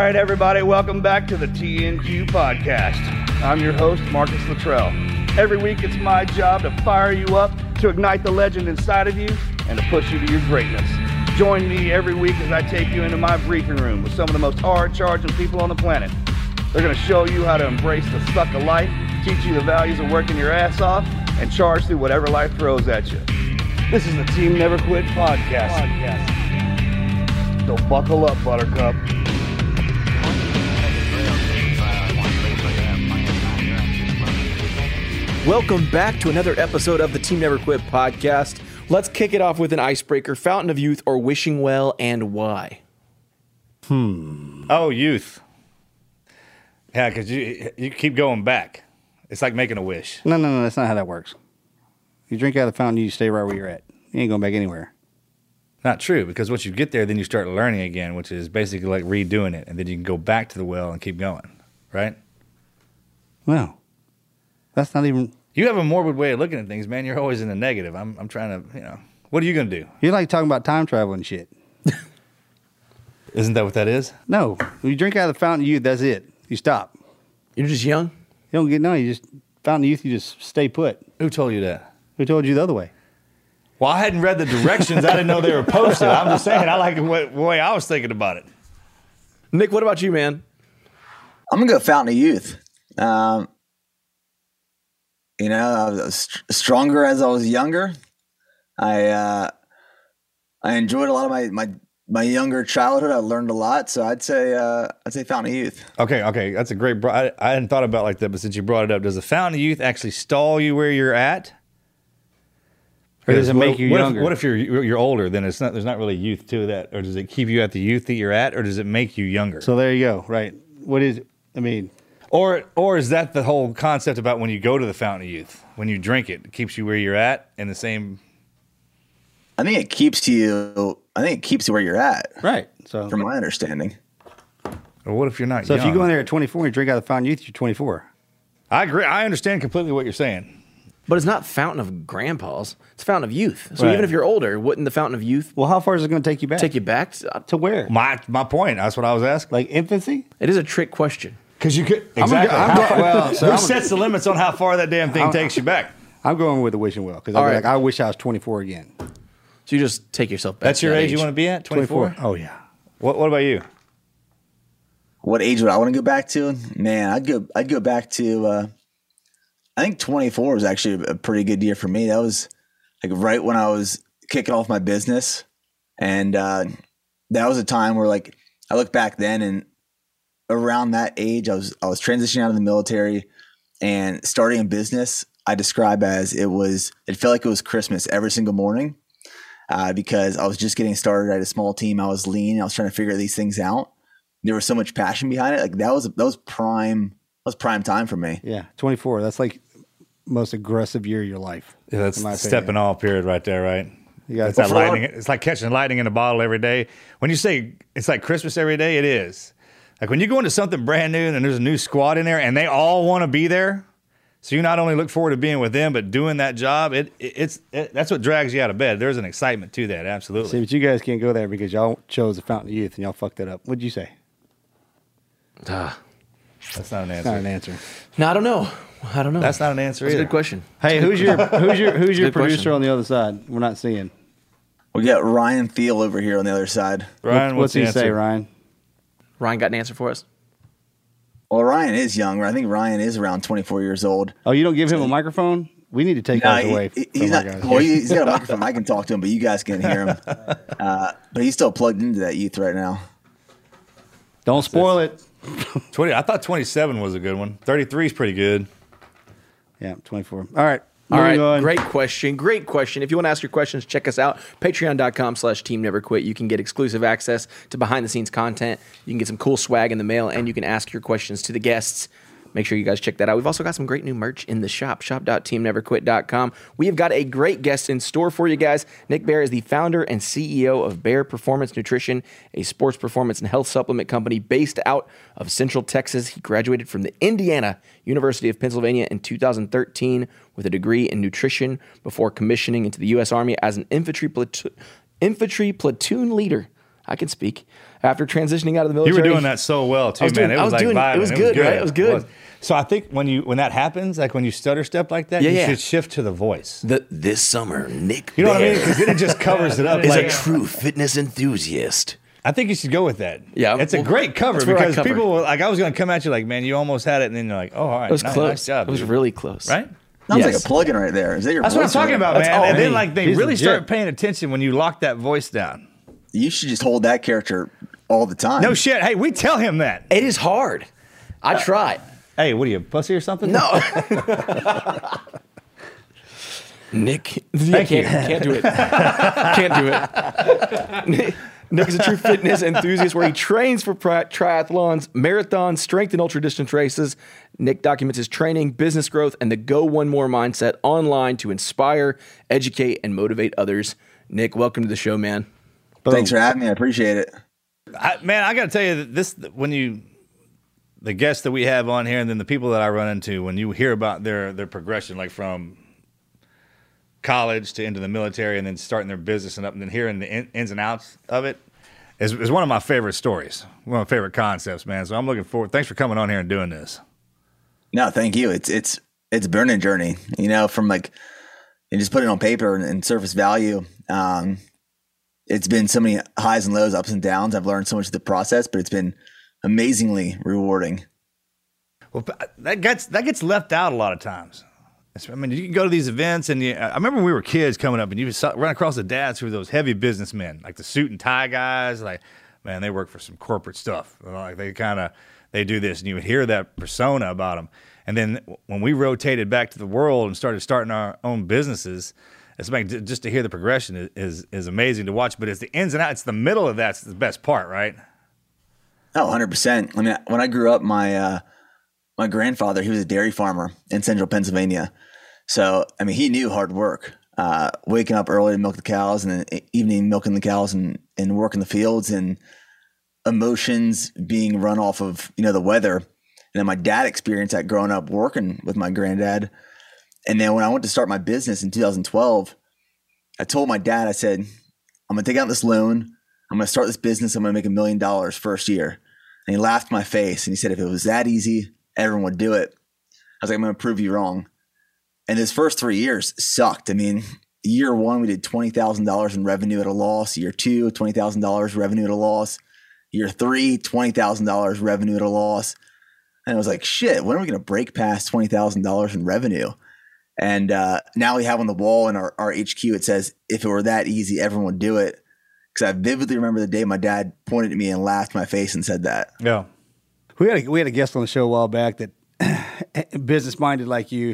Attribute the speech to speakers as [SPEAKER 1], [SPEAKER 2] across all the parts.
[SPEAKER 1] right, everybody, welcome back to the TNQ podcast. I'm your host, Marcus Luttrell. Every week, it's my job to fire you up, to ignite the legend inside of you, and to push you to your greatness. Join me every week as I take you into my briefing room with some of the most hard-charging people on the planet. They're going to show you how to embrace the suck of life, teach you the values of working your ass off, and charge through whatever life throws at you. This is the Team Never Quit podcast. So buckle up, Buttercup.
[SPEAKER 2] Welcome back to another episode of the Team Never Quit podcast. Let's kick it off with an icebreaker, Fountain of Youth or Wishing Well, and why?
[SPEAKER 3] Oh, youth. Yeah, because you keep going back. It's like making a wish.
[SPEAKER 4] No, that's not how that works. You drink out of the fountain, you stay right where you're at. You ain't going back anywhere.
[SPEAKER 3] Not true, because once you get there, then you start learning again, which is basically like redoing it, and then you can go back to the well and keep going, right?
[SPEAKER 4] No. That's not even...
[SPEAKER 3] You have a morbid way of looking at things, man. You're always in the negative. I'm trying to, what are you going to do?
[SPEAKER 4] You're like talking about time travel and shit.
[SPEAKER 3] Isn't that what that is?
[SPEAKER 4] No. When you drink out of the fountain of youth, that's it. You stop.
[SPEAKER 2] You're just young?
[SPEAKER 4] You don't get... No, you just... Fountain of youth, you just stay put.
[SPEAKER 3] Who told you that?
[SPEAKER 4] Who told you the other way?
[SPEAKER 3] Well, I hadn't read the directions. I didn't know they were posted. I'm just saying, I like the way I was thinking about it.
[SPEAKER 2] Nick, what about you, man?
[SPEAKER 5] I'm going to go Fountain of Youth. I was stronger as I was younger. I enjoyed a lot of my younger childhood. I learned a lot, so I'd say Fountain of Youth.
[SPEAKER 3] Okay, that's a great. I hadn't thought about it like that, but since you brought it up, does the Fountain of Youth actually stall you where you're at,
[SPEAKER 4] Or does it make you younger?
[SPEAKER 3] What if you're older? Then there's not really youth to that, or does it keep you at the youth that you're at, or does it make you younger?
[SPEAKER 4] So there you go. Right. What is... I mean...
[SPEAKER 3] Or is that the whole concept about when you go to the Fountain of Youth, when you drink it, it keeps you where you're at in the same?
[SPEAKER 5] I think it keeps you where you're at.
[SPEAKER 4] Right. So
[SPEAKER 5] from my understanding.
[SPEAKER 3] Or what if you're not
[SPEAKER 4] So
[SPEAKER 3] young?
[SPEAKER 4] if you go in there at 24 and you drink out of the fountain of youth, you're 24.
[SPEAKER 3] I agree. I understand completely what you're saying.
[SPEAKER 2] But it's not Fountain of Grandpa's. It's Fountain of Youth. So
[SPEAKER 3] Right.
[SPEAKER 2] even if you're older, wouldn't the Fountain of Youth
[SPEAKER 4] Well, how far is it going to take you back?
[SPEAKER 2] take you back?
[SPEAKER 4] To where?
[SPEAKER 3] My point. That's what I was asking.
[SPEAKER 4] Like infancy?
[SPEAKER 2] It is a trick question.
[SPEAKER 3] Because you could
[SPEAKER 4] exactly.
[SPEAKER 3] Who sets the limits on how far that damn thing takes you back?
[SPEAKER 4] I'm going with the wishing well because
[SPEAKER 2] All right.
[SPEAKER 4] like, I wish I was 24 again.
[SPEAKER 2] So you just take yourself back.
[SPEAKER 3] That's
[SPEAKER 2] to
[SPEAKER 3] your
[SPEAKER 2] that
[SPEAKER 3] age you want to be at? 24?
[SPEAKER 4] Oh, yeah.
[SPEAKER 3] What about you?
[SPEAKER 5] What age would I want to go back to? Man, I'd go back to. I think 24 was actually a pretty good year for me. That was like right when I was kicking off my business, and that was a time where like I look back then and. Around that age, I was transitioning out of the military and starting a business. I describe as it felt like it was Christmas every single morning because I was just getting started. I had a small team. I was lean. I was trying to figure these things out. There was so much passion behind it. Like that was prime time for me.
[SPEAKER 4] Yeah, 24. That's like most aggressive year of your life.
[SPEAKER 3] Yeah, that's the stepping off period right there, right?
[SPEAKER 4] You got
[SPEAKER 3] it's that lightning. It's like catching lightning in a bottle every day. When you say it's like Christmas every day, it is. Like when you go into something brand new and there's a new squad in there and they all want to be there, so you not only look forward to being with them but doing that job, that's what drags you out of bed. There's an excitement to that, absolutely.
[SPEAKER 4] See, but you guys can't go there because y'all chose the Fountain of Youth and y'all fucked that up. What'd you say?
[SPEAKER 3] That's not an answer.
[SPEAKER 4] Not an answer.
[SPEAKER 2] No, I don't know.
[SPEAKER 3] That's not an answer
[SPEAKER 2] That's
[SPEAKER 3] either.
[SPEAKER 2] a good question.
[SPEAKER 4] Hey, who's your
[SPEAKER 2] Good
[SPEAKER 4] producer
[SPEAKER 2] question.
[SPEAKER 4] on the other side? We're not seeing.
[SPEAKER 5] We got Ryan Thiel over here on the other side.
[SPEAKER 3] Ryan,
[SPEAKER 4] What's he
[SPEAKER 3] the answer?
[SPEAKER 4] say, Ryan?
[SPEAKER 2] Ryan got an answer for us?
[SPEAKER 5] Well, Ryan is young. I think Ryan is around 24 years old.
[SPEAKER 4] Oh, you don't give him a microphone? We need to take ours away
[SPEAKER 5] He's
[SPEAKER 4] from our
[SPEAKER 5] not.
[SPEAKER 4] guys.
[SPEAKER 5] Well, he's got a microphone. I can talk to him, but you guys can't hear him. But he's still plugged into that youth right now.
[SPEAKER 4] Don't spoil it.
[SPEAKER 3] 20. I thought 27 was a good one. 33 is pretty good.
[SPEAKER 4] Yeah, 24. All right.
[SPEAKER 2] All right,
[SPEAKER 4] moving on.
[SPEAKER 2] great question. If you want to ask your questions, check us out. Patreon.com/Team Never Quit. You can get exclusive access to behind-the-scenes content. You can get some cool swag in the mail, and you can ask your questions to the guests. Make sure you guys check that out. We've also got some great new merch in the shop, shop.teamneverquit.com. We have got a great guest in store for you guys. Nick Bare is the founder and CEO of Bare Performance Nutrition, a sports performance and health supplement company based out of Central Texas. He graduated from the Indiana University of Pennsylvania in 2013 with a degree in nutrition before commissioning into the U.S. Army as an infantry platoon leader I can speak. After transitioning out of the
[SPEAKER 3] You
[SPEAKER 2] military.
[SPEAKER 3] were doing that so well too, man.
[SPEAKER 2] I was
[SPEAKER 3] like
[SPEAKER 2] doing-
[SPEAKER 3] vibing.
[SPEAKER 2] it was good, right? It was good.
[SPEAKER 3] So I think when that happens, like when you stutter step like that,
[SPEAKER 2] Yeah,
[SPEAKER 3] you
[SPEAKER 2] yeah.
[SPEAKER 3] should shift to the voice.
[SPEAKER 2] This summer, Nick
[SPEAKER 3] You know what I mean?
[SPEAKER 2] Bear
[SPEAKER 3] Because then it just covers it up.
[SPEAKER 2] is
[SPEAKER 3] like,
[SPEAKER 2] a true fitness enthusiast.
[SPEAKER 3] I think you should go with that.
[SPEAKER 2] Yeah,
[SPEAKER 3] it's a
[SPEAKER 2] well,
[SPEAKER 3] great cover
[SPEAKER 2] that's where I
[SPEAKER 3] because
[SPEAKER 2] cover.
[SPEAKER 3] people were like, I was going to come at you like, man, you almost had it, and then you're like, oh, all right,
[SPEAKER 2] It was
[SPEAKER 3] nice,
[SPEAKER 2] close.
[SPEAKER 3] nice job,
[SPEAKER 2] it was
[SPEAKER 3] dude.
[SPEAKER 2] really close.
[SPEAKER 3] Right?
[SPEAKER 5] Sounds
[SPEAKER 2] Yes.
[SPEAKER 5] like a plug-in right there. Is that your
[SPEAKER 3] That's what I'm
[SPEAKER 5] voice
[SPEAKER 3] talking
[SPEAKER 5] right
[SPEAKER 3] about,
[SPEAKER 2] That's
[SPEAKER 3] man.
[SPEAKER 2] all
[SPEAKER 3] And then
[SPEAKER 2] me.
[SPEAKER 3] like they
[SPEAKER 4] He's
[SPEAKER 3] really
[SPEAKER 4] legit.
[SPEAKER 3] start paying attention when you lock that voice down.
[SPEAKER 5] You should just hold that character all the time.
[SPEAKER 3] No shit. Hey, we tell him that.
[SPEAKER 2] It is hard. I tried.
[SPEAKER 3] Hey, what are you, a pussy or something?
[SPEAKER 2] No. Nick, can't do it. Can't do it. Nick is a true fitness enthusiast where he trains for triathlons, marathons, strength, and ultra distance races. Nick documents his training, business growth, and the Go One More mindset online to inspire, educate, and motivate others. Nick, welcome to the show, man.
[SPEAKER 5] Thanks for having me. I appreciate it.
[SPEAKER 3] Man, I got to tell you that the guests that we have on here, and then the people that I run into, when you hear about their progression, like from college to into the military, and then starting their business and up, and then hearing the ins and outs of it, is one of my favorite stories, one of my favorite concepts, man. So I'm looking forward. Thanks for coming on here and doing this.
[SPEAKER 5] No, thank you. It's a burning journey, from like, you just put it on paper and surface value. It's been so many highs and lows, ups and downs. I've learned so much of the process, but it's been amazingly rewarding.
[SPEAKER 3] Well, that gets left out a lot of times. I mean, you can go to these events, and I remember when we were kids coming up, and you would run across the dads who were those heavy businessmen, like the suit and tie guys. Like, man, they work for some corporate stuff. Like they do this, and you would hear that persona about them. And then when we rotated back to the world and starting our own businesses, it's like just to hear the progression is amazing to watch. But it's the ins and outs, it's the middle of that's the best part, right?
[SPEAKER 5] Oh, 100%. I mean, when I grew up, my grandfather, he was a dairy farmer in central Pennsylvania. So, I mean, he knew hard work, waking up early to milk the cows and then evening milking the cows and working the fields and emotions being run off of, the weather. And then my dad experienced that growing up working with my granddad. And then when I went to start my business in 2012, I told my dad, I said, I'm going to take out this loan. I'm going to start this business. I'm going to make $1 million first year. And he laughed in my face and he said, if it was that easy, everyone would do it. I was like, I'm going to prove you wrong. And his first 3 years sucked. I mean, year one, we did $20,000 in revenue at a loss. Year two, $20,000 revenue at a loss. Year three, $20,000 revenue at a loss. And I was like, shit, when are we going to break past $20,000 in revenue? And now we have on the wall in our HQ, it says, if it were that easy, everyone would do it. Because I vividly remember the day my dad pointed at me and laughed in my face and said that.
[SPEAKER 3] Yeah.
[SPEAKER 4] We had a guest on the show a while back that business-minded like you.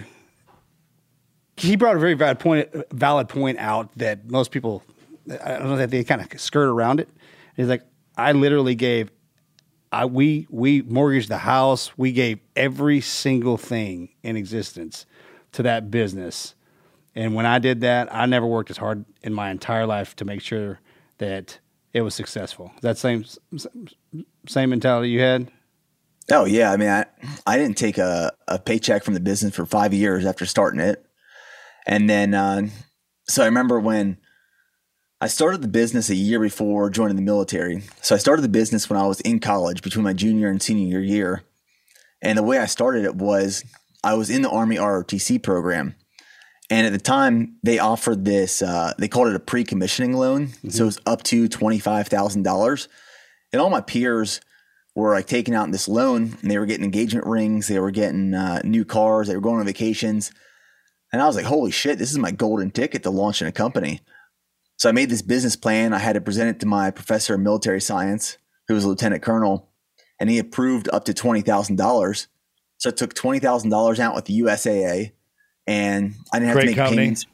[SPEAKER 4] He brought a very valid point out that most people, I don't know, that they kind of skirt around it. He's like, I literally gave, we mortgaged the house. We gave every single thing in existence to that business. And when I did that, I never worked as hard in my entire life to make sure that it was successful. That same mentality you had?
[SPEAKER 5] Oh yeah. I mean, I didn't take a paycheck from the business for 5 years after starting it. And then, so I remember when I started the business a year before joining the military. So I started the business when I was in college between my junior and senior year. And the way I started it was I was in the Army ROTC program. And at the time they offered this, they called it a pre-commissioning loan. Mm-hmm. So it was up to $25,000. And all my peers were like taking out this loan and they were getting engagement rings. They were getting new cars. They were going on vacations. And I was like, holy shit, this is my golden ticket to launching a company. So I made this business plan. I had to present it to my professor of military science, who was a lieutenant colonel, and he approved up to $20,000. So I took $20,000 out with the USAA, and I didn't have to make payments.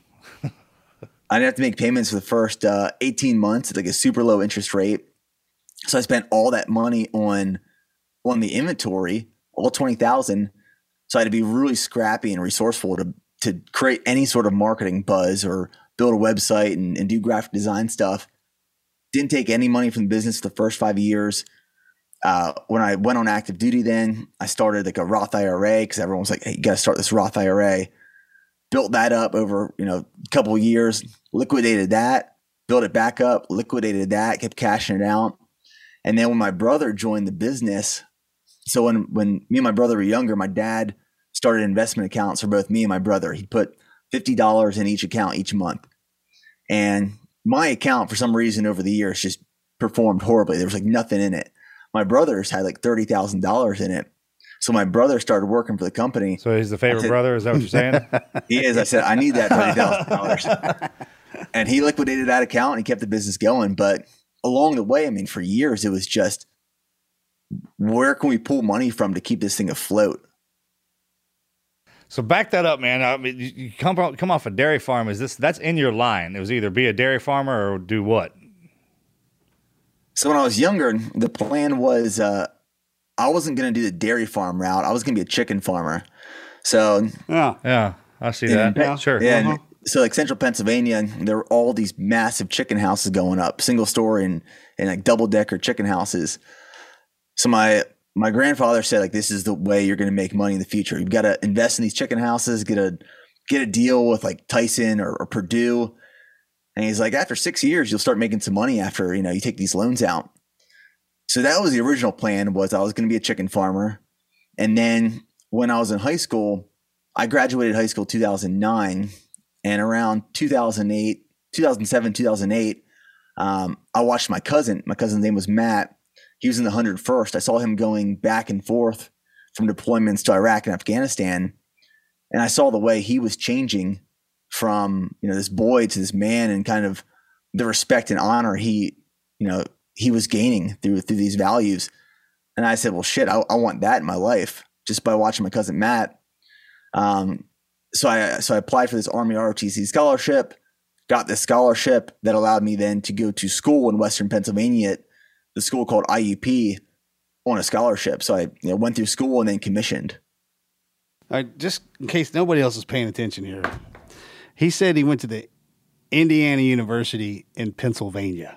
[SPEAKER 5] I didn't have to make payments for the first 18 months at like a super low interest rate. So I spent all that money on the inventory, all $20,000. So I had to be really scrappy and resourceful to create any sort of marketing buzz or build a website and do graphic design stuff. Didn't take any money from the business for the first 5 years. When I went on active duty, then I started like a Roth IRA because everyone was like, hey, you got to start this Roth IRA. Built that up over, a couple of years, liquidated that, built it back up, liquidated that, kept cashing it out. And then when my brother joined the business, so when me and my brother were younger, my dad started investment accounts for both me and my brother. He put $50 in each account each month. And my account, for some reason over the years, just performed horribly. There was like nothing in it. My brother's had like $30,000 in it. So my brother started working for the company.
[SPEAKER 3] So he's the favorite brother? Is that what you're saying?
[SPEAKER 5] He is. I said, I need that $30,000. And he liquidated that account and he kept the business going. But along the way, I mean, for years, it was just, where can we pull money from to keep this thing afloat?
[SPEAKER 3] So back that up, man. I mean, you come off a dairy farm. That's in your line? It was either be a dairy farmer or do what?
[SPEAKER 5] So when I was younger, the plan was I wasn't going to do the dairy farm route. I was going to be a chicken farmer. So
[SPEAKER 3] yeah, I see that.
[SPEAKER 5] Yeah,
[SPEAKER 3] sure.
[SPEAKER 5] Yeah. Uh-huh. So like central Pennsylvania, there were all these massive chicken houses going up, single story and like double decker chicken houses. So my grandfather said, like, this is the way you're going to make money in the future. You've got to invest in these chicken houses, get a deal with like Tyson or Purdue. And he's like, after 6 years, you'll start making some money after, you take these loans out. So that was the original plan, was I was going to be a chicken farmer. And then when I was in high school, I graduated high school 2009, and around 2007, 2008, I watched my cousin. My cousin's name was Matt. He was in the 101st. I saw him going back and forth from deployments to Iraq and Afghanistan. And I saw the way he was changing from, this boy to this man, and kind of the respect and honor he was gaining through these values. And I said, well, shit, I want that in my life, just by watching my cousin Matt. So I applied for this Army ROTC scholarship, got this scholarship that allowed me then to go to school in Western Pennsylvania at the school called IUP on a scholarship. So I went through school and then commissioned.
[SPEAKER 4] Just in case nobody else is paying attention here, he said he went to the Indiana University in Pennsylvania.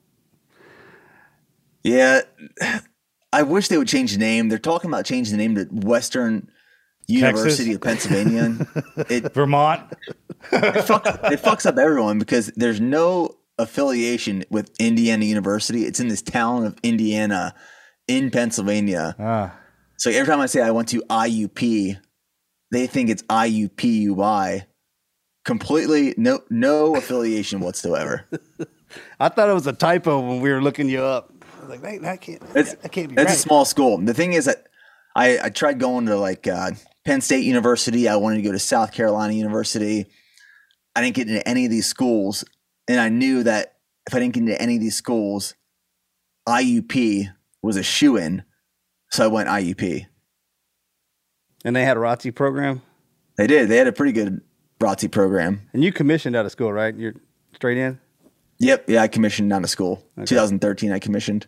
[SPEAKER 5] Yeah, I wish they would change the name. They're talking about changing the name to Western University of Pennsylvania.
[SPEAKER 3] Vermont.
[SPEAKER 5] It fucks up everyone, because there's no affiliation with Indiana University. It's in this town of Indiana in Pennsylvania. So every time I say I went to IUP, they think it's IUPUI. Completely no affiliation whatsoever.
[SPEAKER 4] I thought it was a typo when we were looking you up. I was like, that can't be
[SPEAKER 5] It's
[SPEAKER 4] right.
[SPEAKER 5] a small school. The thing is that I tried going to like Penn State University. I wanted to go to South Carolina University. I didn't get into any of these schools. And I knew that if I didn't get into any of these schools, IUP was a shoo-in. So I went IUP.
[SPEAKER 4] And they had a ROTC program?
[SPEAKER 5] They did. They had a pretty good ROTC program.
[SPEAKER 4] And you commissioned out of school, right? You're straight in?
[SPEAKER 5] Yep. Yeah, I commissioned out of school. Okay. 2013, I commissioned.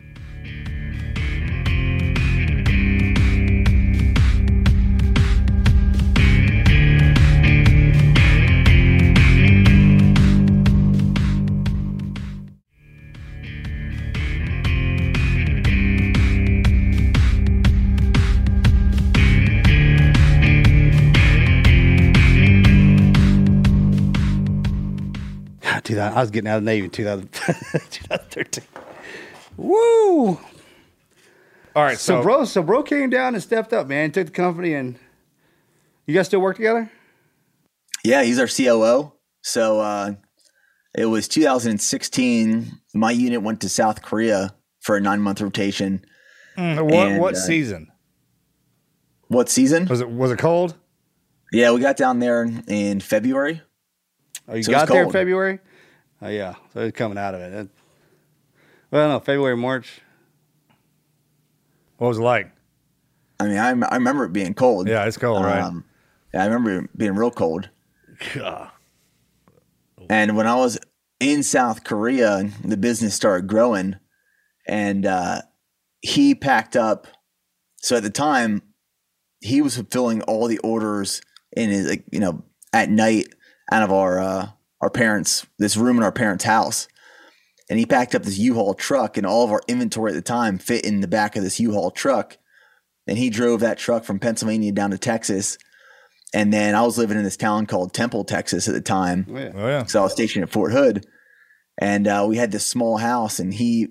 [SPEAKER 4] I was getting out of the Navy in 2013. Woo!
[SPEAKER 3] All right,
[SPEAKER 4] so bro came down and stepped up, man. Took the company, and you guys still work together?
[SPEAKER 5] Yeah, he's our COO. So it was 2016. My unit went to South Korea for a 9-month rotation.
[SPEAKER 3] What season?
[SPEAKER 5] What season?
[SPEAKER 3] Was it cold?
[SPEAKER 5] Yeah, we got down there in February.
[SPEAKER 4] Oh, you got there in February? Oh, yeah. So it's coming out of it. Well, no, February, March.
[SPEAKER 3] What was it like?
[SPEAKER 5] I mean, I remember it being cold.
[SPEAKER 3] Yeah, it's cold, right?
[SPEAKER 5] Yeah, I remember it being real cold.
[SPEAKER 3] God.
[SPEAKER 5] And when I was in South Korea, the business started growing, and he packed up. So at the time, he was fulfilling all the orders in his, at night out of our parents, this room in our parents' house. And he packed up this U-Haul truck, and all of our inventory at the time fit in the back of this U-Haul truck. And he drove that truck from Pennsylvania down to Texas. And then I was living in this town called Temple, Texas at the time.
[SPEAKER 3] Oh, yeah.
[SPEAKER 5] So I was stationed at Fort Hood. And we had this small house, and he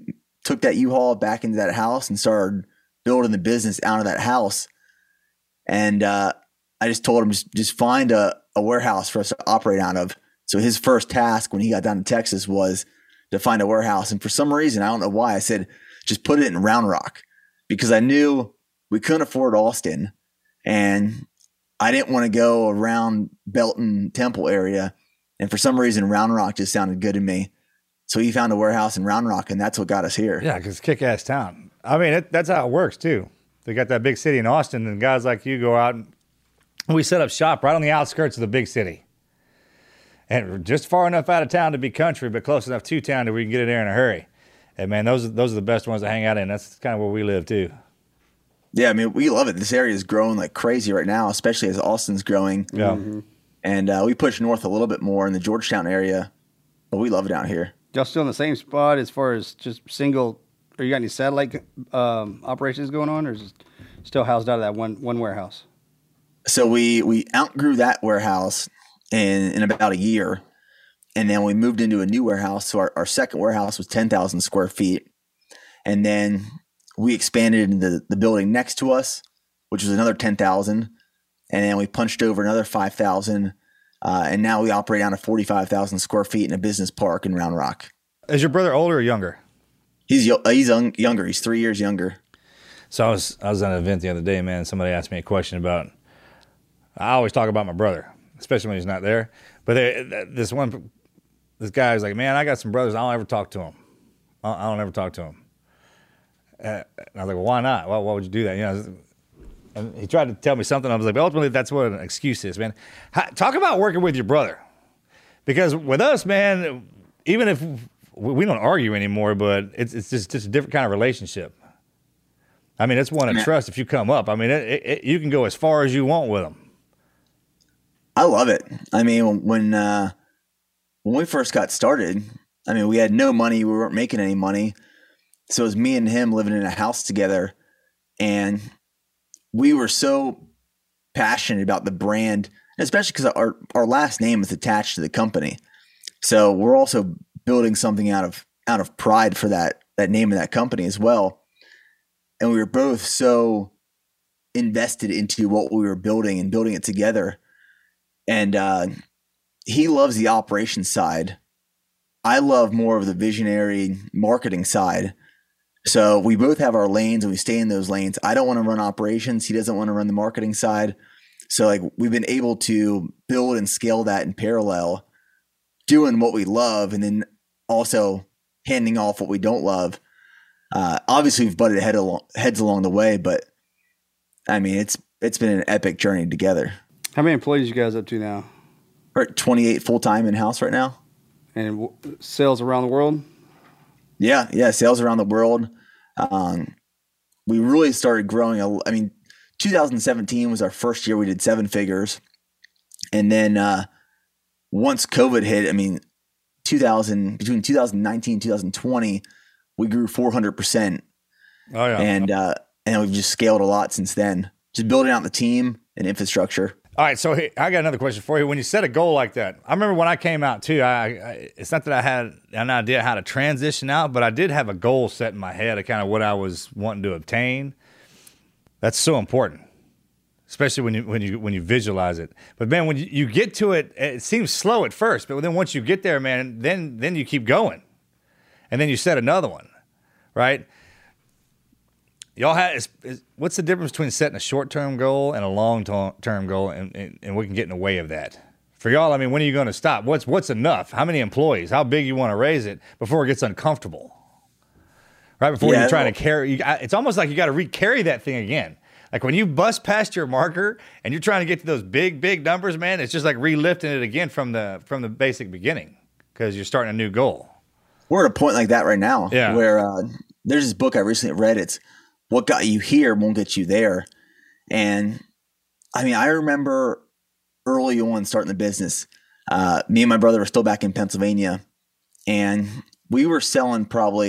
[SPEAKER 5] took that U-Haul back into that house and started building the business out of that house. And I just told him, just find a warehouse for us to operate out of. So his first task when he got down to Texas was to find a warehouse. And for some reason, I don't know why, I said, just put it in Round Rock, because I knew we couldn't afford Austin. And I didn't want to go around Belton Temple area. And for some reason, Round Rock just sounded good to me. So he found a warehouse in Round Rock, and that's what got us here.
[SPEAKER 3] Yeah, because kick-ass town. I mean, that's how it works, too. They got that big city in Austin, and guys like you go out, and we set up shop right on the outskirts of the big city. And just far enough out of town to be country, but close enough to town that we can get in there in a hurry. And, man, those are the best ones to hang out in. That's kind of where we live, too.
[SPEAKER 5] Yeah, I mean, we love it. This area is growing like crazy right now, especially as Austin's growing.
[SPEAKER 3] Yeah.
[SPEAKER 4] Mm-hmm.
[SPEAKER 5] And we push north a little bit more in the Georgetown area, but we love it out here.
[SPEAKER 4] Y'all still in the same spot as far as just single? Or you got any satellite operations going on, or is it still housed out of that one warehouse?
[SPEAKER 5] So we outgrew that warehouse in about a year, and then we moved into a new warehouse. So our second warehouse was 10,000 square feet, and then we expanded into the building next to us, which was another 10,000, and then we punched over another 5,000, and now we operate out of 45,000 square feet in a business park in Round Rock.
[SPEAKER 3] Is your brother older or younger?
[SPEAKER 5] He's younger. He's 3 years younger.
[SPEAKER 3] So I was at an event the other day, man. Somebody asked me a question about. I always talk about my brother, especially when he's not there. But this guy was like, "Man, I got some brothers. I don't ever talk to them. I don't ever talk to them." And I was like, "Well, why not? Why would you do that?" You know. And he tried to tell me something. I was like, "But ultimately, that's what an excuse is, man." Talk about working with your brother, because with us, man, even if we don't argue anymore, but it's just a different kind of relationship. I mean, it's one of trust. If you come up, I mean, you can go as far as you want with them.
[SPEAKER 5] I love it. I mean, when we first got started, I mean, we had no money. We weren't making any money. So it was me and him living in a house together. And we were so passionate about the brand, especially because our last name is attached to the company. So we're also building something out of pride for that name of that company as well. And we were both so invested into what we were building and building it together. And he loves the operations side. I love more of the visionary marketing side. So we both have our lanes and we stay in those lanes. I don't want to run operations. He doesn't want to run the marketing side. So like we've been able to build and scale that in parallel, doing what we love and then also handing off what we don't love. Obviously we've butted heads along the way, but I mean, it's been an epic journey together.
[SPEAKER 4] How many employees you guys up to now?
[SPEAKER 5] We're at 28 full-time in-house right now.
[SPEAKER 4] And sales around the world?
[SPEAKER 5] Yeah, sales around the world. We really started growing. 2017 was our first year we did 7 figures. And then once COVID hit, between 2019 and 2020, we grew 400%.
[SPEAKER 3] Oh, yeah.
[SPEAKER 5] And we've just scaled a lot since then, just building out the team and infrastructure.
[SPEAKER 3] All right, so I got another question for you. When you set a goal like that, I remember when I came out too, it's not that I had an idea how to transition out, but I did have a goal set in my head of kind of what I was wanting to obtain. That's so important, especially when you visualize it. But man, when you get to it, it seems slow at first, but then once you get there, man, then you keep going, and then you set another one, right? Y'all what's the difference between setting a short-term goal and a long-term goal, and we can get in the way of that? For y'all, I mean, when are you going to stop? What's enough? How many employees? How big you want to raise it before it gets uncomfortable? Right before you're trying to carry, it's almost like you got to re-carry that thing again. Like when you bust past your marker and you're trying to get to those big numbers, man, it's just like relifting it again from the basic beginning because you're starting a new goal.
[SPEAKER 5] We're at a point like that right now,
[SPEAKER 3] yeah.
[SPEAKER 5] Where there's this book I recently read. It's What Got You Here Won't Get You There. And I mean, I remember early on starting the business, me and my brother were still back in Pennsylvania, and we were selling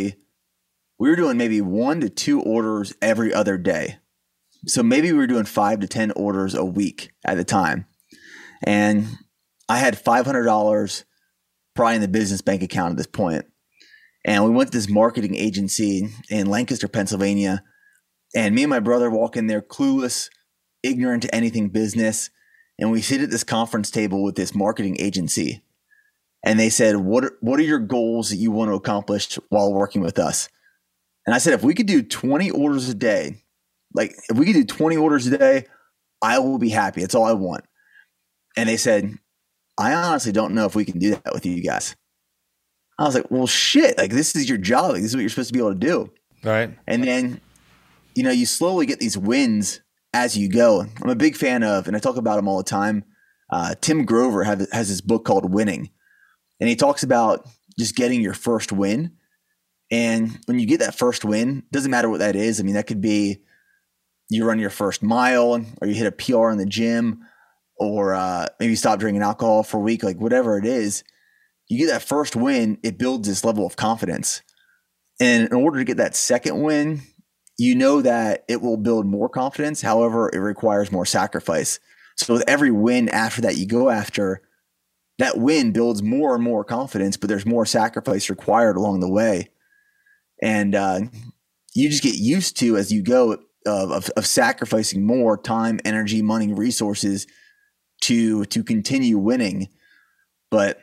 [SPEAKER 5] we were doing maybe 1 to 2 orders every other day. So maybe we were doing 5 to 10 orders a week at the time. And I had $500 probably in the business bank account at this point. And we went to this marketing agency in Lancaster, Pennsylvania. And me and my brother walk in there clueless, ignorant to anything business. And we sit at this conference table with this marketing agency. And they said, what are your goals that you want to accomplish while working with us? And I said, if we could do 20 orders a day, like if we could do 20 orders a day, I will be happy. That's all I want. And they said, I honestly don't know if we can do that with you guys. I was like, well, shit, like this is your job. Like, this is what you're supposed to be able to do.
[SPEAKER 3] Right.
[SPEAKER 5] And then, you slowly get these wins as you go. I'm a big fan of, and I talk about him all the time. Tim Grover has this book called Winning. And he talks about just getting your first win. And when you get that first win, doesn't matter what that is. I mean, that could be you run your first mile, or you hit a PR in the gym, or maybe stop drinking alcohol for a week, like whatever it is. You get that first win, it builds this level of confidence. And in order to get that second win, you know that it will build more confidence. However, it requires more sacrifice. So with every win after that you go after, that win builds more and more confidence, but there's more sacrifice required along the way. And you just get used to, as you go, of sacrificing more time, energy, money, resources to continue winning. But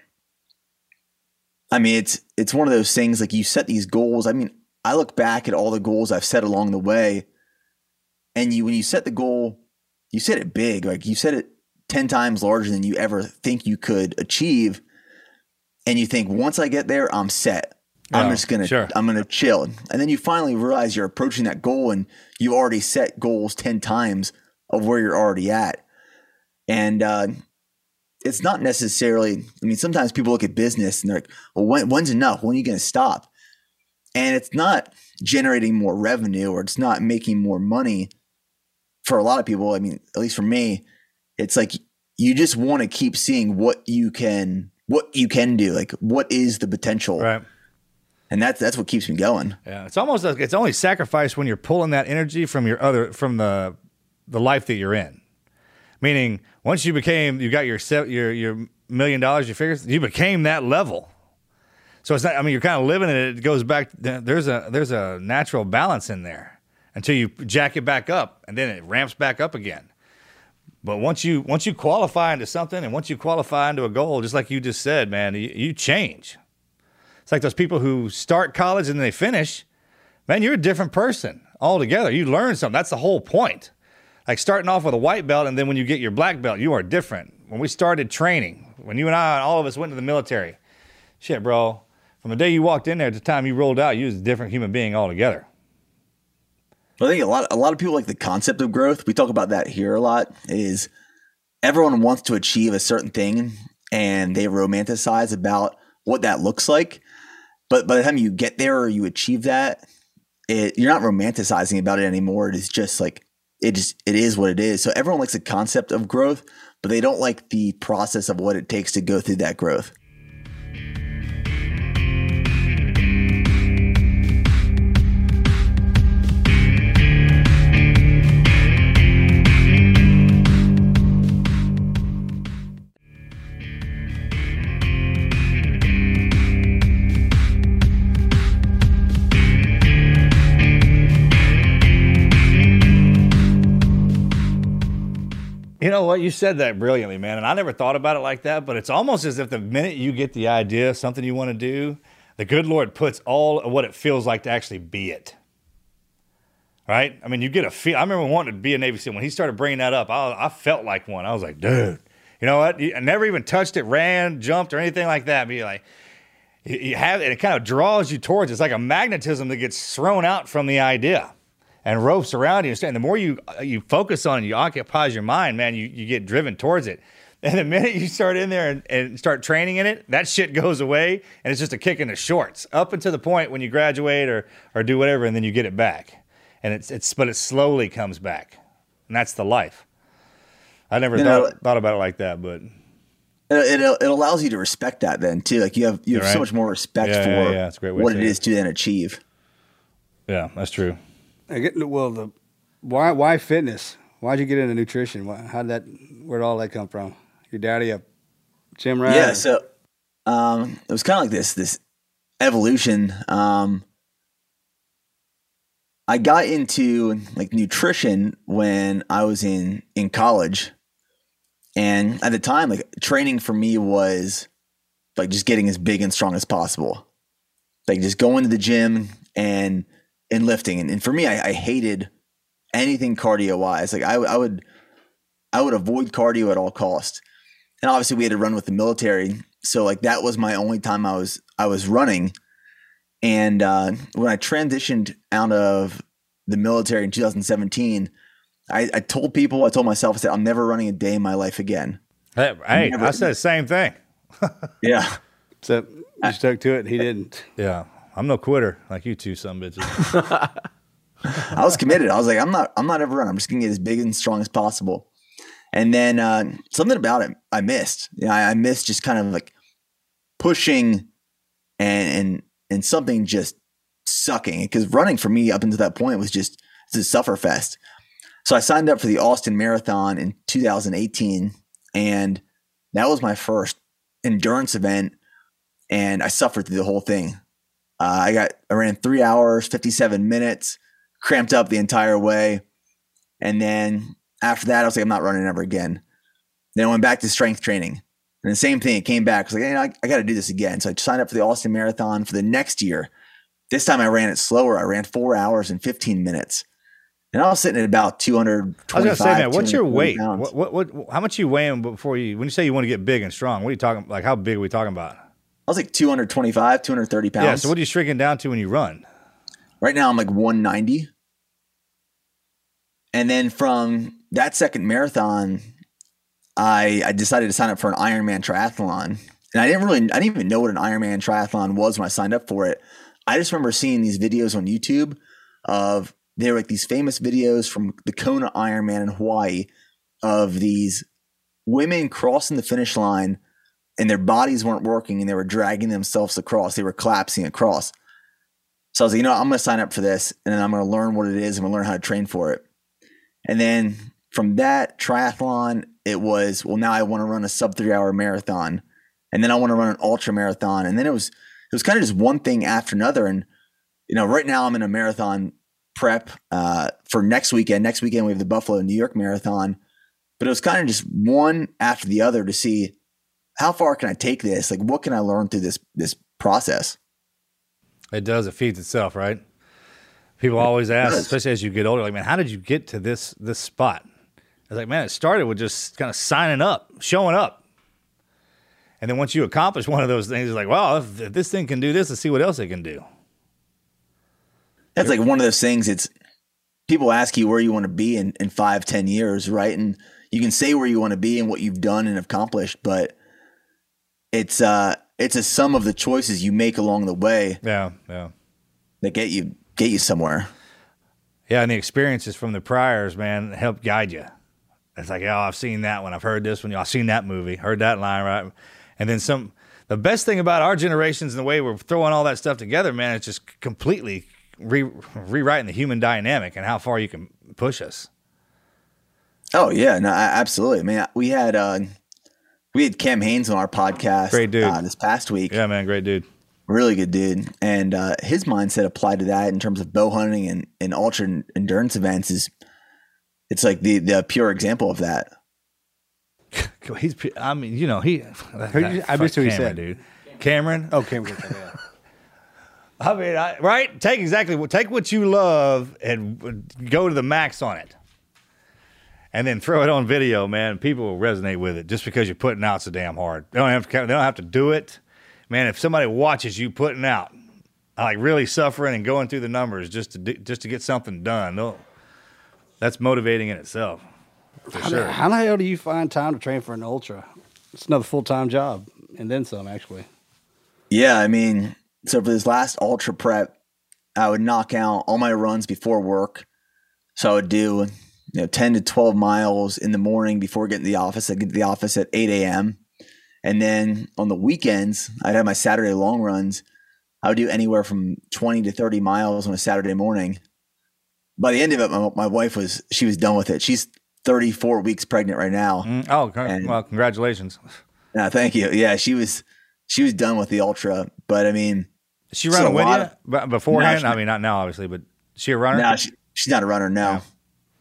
[SPEAKER 5] I mean, it's one of those things, like you set these goals. I mean, I look back at all the goals I've set along the way, and when you set the goal, you set it big. Like you set it 10 times larger than you ever think you could achieve. And you think, once I get there, I'm set. I'm just going to chill. And then you finally realize you're approaching that goal, and you already set goals 10 times of where you're already at. And it's not necessarily, I mean, sometimes people look at business and they're like, well, when's enough? When are you going to stop? And it's not generating more revenue, or it's not making more money for a lot of people. I mean, at least for me, it's like you just want to keep seeing what you can do. Like, what is the potential?
[SPEAKER 3] Right.
[SPEAKER 5] And that's what keeps me going.
[SPEAKER 3] Yeah. It's almost like it's only sacrifice when you're pulling that energy from the life that you're in. Meaning, once you got your $1 million, you became that level. So it's not, I mean, you're kind of living it. It goes back. There's a natural balance in there until you jack it back up, and then it ramps back up again. But once you qualify into something, and once you qualify into a goal, just like you just said, man, you change. It's like those people who start college and they finish. Man, you're a different person altogether. You learn something. That's the whole point. Like starting off with a white belt, and then when you get your black belt, you are different. When we started training, when you and I, all of us went to the military, shit, bro. From the day you walked in there to the time you rolled out, you was a different human being altogether.
[SPEAKER 5] I think a lot of people like the concept of growth. We talk about that here a lot. Is everyone wants to achieve a certain thing, and they romanticize about what that looks like. But by the time you get there or you achieve that, you're not romanticizing about it anymore. It is just like it is what it is. So everyone likes the concept of growth, but they don't like the process of what it takes to go through that growth.
[SPEAKER 3] You know what? You said that brilliantly, man. And I never thought about it like that, but it's almost as if the minute you get the idea of something you want to do, the good Lord puts all of what it feels like to actually be it. Right? I mean, you get a feel. I remember wanting to be a Navy SEAL. When he started bringing that up, I felt like one. I was like, dude, you know what? I never even touched it, ran, jumped, or anything like that. But you have it, and it kind of draws you towards it. It's like a magnetism that gets thrown out from the idea. And ropes around you. And the more you focus on it, you occupies your mind, man, you get driven towards it. And the minute you start in there and start training in it, that shit goes away, and it's just a kick in the shorts up until the point when you graduate or do whatever, and then you get it back. And but it slowly comes back. And that's the life. I never thought about it like that, but
[SPEAKER 5] it allows you to respect that then too. Like you have
[SPEAKER 3] right.
[SPEAKER 5] so much more respect for
[SPEAKER 3] That's a great way
[SPEAKER 5] what
[SPEAKER 3] to
[SPEAKER 5] it is to then achieve.
[SPEAKER 3] Yeah, that's true.
[SPEAKER 4] Well, why fitness? Why'd you get into nutrition? Where'd all that come from? Your daddy a gym rat?
[SPEAKER 5] Yeah, so it was kind of like this. evolution. I got into like nutrition when I was in college. And at the time, like training for me was like just getting as big and strong as possible. Like just going to the gym and lifting. And for me, I hated anything cardio wise. Like I would avoid cardio at all costs. And obviously we had to run with the military. So like that was my only time I was running. And when I transitioned out of the military in 2017, I told myself, I said, I'm never running a day in my life again.
[SPEAKER 3] Hey, I said the same thing.
[SPEAKER 5] Yeah.
[SPEAKER 4] So you stuck to it. He didn't.
[SPEAKER 3] Yeah. I'm no quitter like you two some bitches.
[SPEAKER 5] I was committed. I was like, I'm not ever running. I'm just going to get as big and strong as possible. And then something about it I missed. I missed just kind of like pushing and something just sucking, because running for me up until that point was just it's a suffer fest. So I signed up for the Austin Marathon in 2018, and that was my first endurance event, and I suffered through the whole thing. I ran 3 hours, 57 minutes, cramped up the entire way. And then after that, I was like, I'm not running ever again. Then I went back to strength training, and the same thing. It came back. I was like, I got to do this again. So I signed up for the Austin Marathon for the next year. This time I ran it slower. I ran 4 hours and 15 minutes. And I was sitting at about 225.
[SPEAKER 3] I was going to say, man, what's your weight?
[SPEAKER 5] Pounds.
[SPEAKER 3] How much you weighing before when you say you want to get big and strong? What are you talking like? How big are we talking about?
[SPEAKER 5] I was like 225, 230 pounds.
[SPEAKER 3] Yeah. So what are you shrinking down to when you run?
[SPEAKER 5] Right now I'm like 190. And then from that second marathon, I decided to sign up for an Ironman triathlon. And I didn't even know what an Ironman triathlon was when I signed up for it. I just remember seeing these videos on YouTube of, they were like these famous videos from the Kona Ironman in Hawaii of these women crossing the finish line and their bodies weren't working and they were dragging themselves across. They were collapsing across. So I was like, I'm going to sign up for this, and then I'm going to learn what it is. I'm going to learn how to train for it. And then from that triathlon, it was, well, now I want to run a sub 3 hour marathon, and then I want to run an ultra marathon. And then it was kind of just one thing after another. And, right now I'm in a marathon prep for next weekend. Next weekend we have the Buffalo, New York marathon, but it was kind of just one after the other to see how far can I take this? Like, what can I learn through this process?
[SPEAKER 3] It does. It feeds itself, right? People always ask, especially as you get older, like, man, how did you get to this spot? It's like, man, it started with just kind of signing up, showing up. And then once you accomplish one of those things, it's like, well, if this thing can do this, let's see what else it can do.
[SPEAKER 5] That's like one of those things. It's people ask you where you want to be in 5-10 years, right? And you can say where you want to be and what you've done and accomplished, but it's a sum of the choices you make along the way.
[SPEAKER 3] Yeah.
[SPEAKER 5] That get you somewhere.
[SPEAKER 3] Yeah, and the experiences from the priors, man, help guide you. It's like, I've seen that one. I've heard this one. I've seen that movie. Heard that line, right? And then the best thing about our generations and the way we're throwing all that stuff together, man, it's just completely rewriting the human dynamic and how far you can push us.
[SPEAKER 5] Oh yeah, no, absolutely. I mean, we had Cam Hanes on our podcast.
[SPEAKER 3] Great dude.
[SPEAKER 5] This past week.
[SPEAKER 3] Yeah, man, great dude.
[SPEAKER 5] Really good dude. And his mindset applied to that in terms of bow hunting and ultra endurance events it's like the pure example of that.
[SPEAKER 4] I missed who he said,
[SPEAKER 3] dude. Cameron.
[SPEAKER 4] Oh, Cameron. Yeah.
[SPEAKER 3] I mean, right? Take what you love and go to the max on it. And then throw it on video, man. People will resonate with it just because you're putting out so damn hard. They don't have to do it. Man, if somebody watches you putting out, like really suffering and going through the numbers just to get something done, that's motivating in itself. For sure.
[SPEAKER 4] How the hell do you find time to train for an ultra? It's another full-time job, and then some, actually.
[SPEAKER 5] Yeah, I mean, so for this last ultra prep, I would knock out all my runs before work. So I would do 10 to 12 miles in the morning before getting to the office. I'd get to the office at 8 a.m. And then on the weekends, I'd have my Saturday long runs. I would do anywhere from 20 to 30 miles on a Saturday morning. By the end of it, my wife was done with it. She's 34 weeks pregnant right now.
[SPEAKER 3] Well, congratulations.
[SPEAKER 5] Thank you. Yeah, she was done with the ultra. But I mean,
[SPEAKER 3] Is she running with you beforehand?
[SPEAKER 5] No,
[SPEAKER 3] I mean, not now, obviously, but is she a runner?
[SPEAKER 5] No, she's not a runner now.
[SPEAKER 3] Yeah.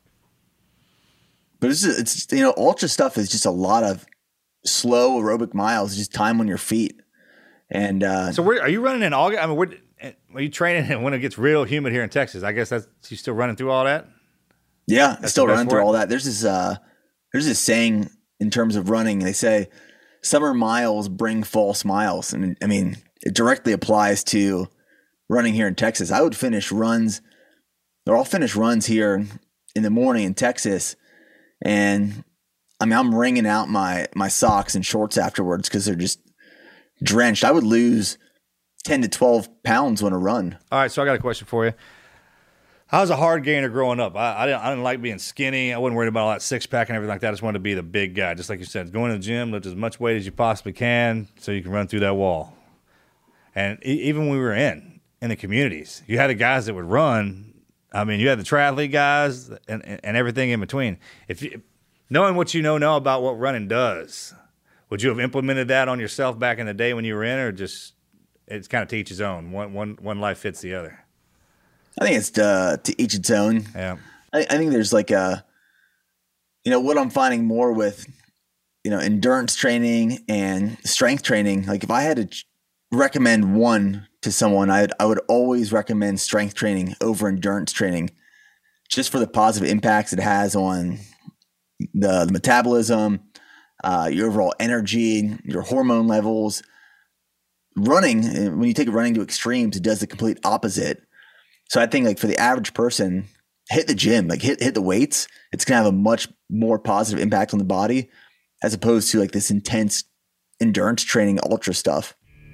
[SPEAKER 5] But it's ultra stuff is just a lot of slow aerobic miles, just time on your feet. And
[SPEAKER 3] so are you running in August? I mean, are you training when it gets real humid here in Texas? I guess you still running through all that?
[SPEAKER 5] Yeah,
[SPEAKER 3] That's
[SPEAKER 5] still
[SPEAKER 3] the best
[SPEAKER 5] running through
[SPEAKER 3] for it?
[SPEAKER 5] all that. There's this saying in terms of running. They say summer miles bring fall smiles. And I mean, it directly applies to running here in Texas. I would finish runs, or I'll finish runs here in the morning in Texas. And I mean, I'm wringing out my socks and shorts afterwards because they're just drenched. I would lose 10 to 12 pounds on a run.
[SPEAKER 3] All right, so I got a question for you. I was a hard gainer growing up. I didn't like being skinny. I wasn't worried about all that six-pack and everything like that. I just wanted to be the big guy. Just like you said, going to the gym, lift as much weight as you possibly can so you can run through that wall. And even when we were in the communities, you had the guys that would run. I mean, you had the triathlete guys and everything in between. Knowing what you know now about what running does, would you have implemented that on yourself back in the day when you were in, or just it's kind of to each his own? One life fits the other.
[SPEAKER 5] I think it's to each its own.
[SPEAKER 3] Yeah.
[SPEAKER 5] I think there's like what I'm finding more with, endurance training and strength training. Like if I had to recommend one to someone, I would always recommend strength training over endurance training, just for the positive impacts it has on the metabolism, your overall energy, your hormone levels. Running, when you take running to extremes, it does the complete opposite. So I think like for the average person, hit the gym, like hit the weights. It's going to have a much more positive impact on the body as opposed to like this intense endurance training, ultra stuff.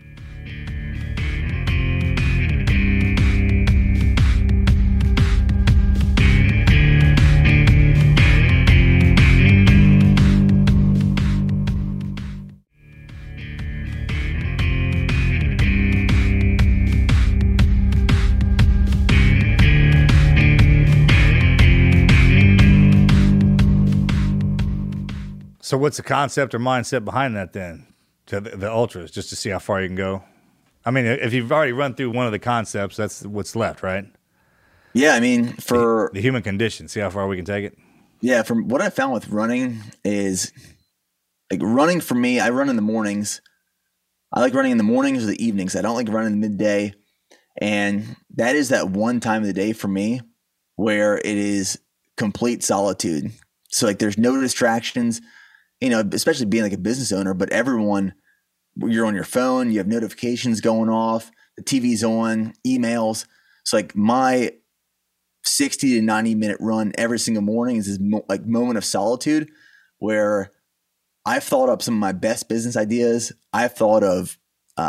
[SPEAKER 3] So what's the concept or mindset behind that then, to the ultras, just to see how far you can go? I mean, if you've already run through one of the concepts, that's what's left, right?
[SPEAKER 5] Yeah, I mean, for
[SPEAKER 3] the human condition, see how far we can take it?
[SPEAKER 5] Yeah, from what I found with running is, like running for me, I run in the mornings. I like running in the mornings or the evenings. I don't like running in the midday. And that is that one time of the day for me where it is complete solitude. So like there's no distractions. Especially being like a business owner, but you're on your phone, you have notifications going off, the TV's on, emails. So like my 60 to 90 minute run every single morning is this moment of solitude where I've thought up some of my best business ideas. I've thought of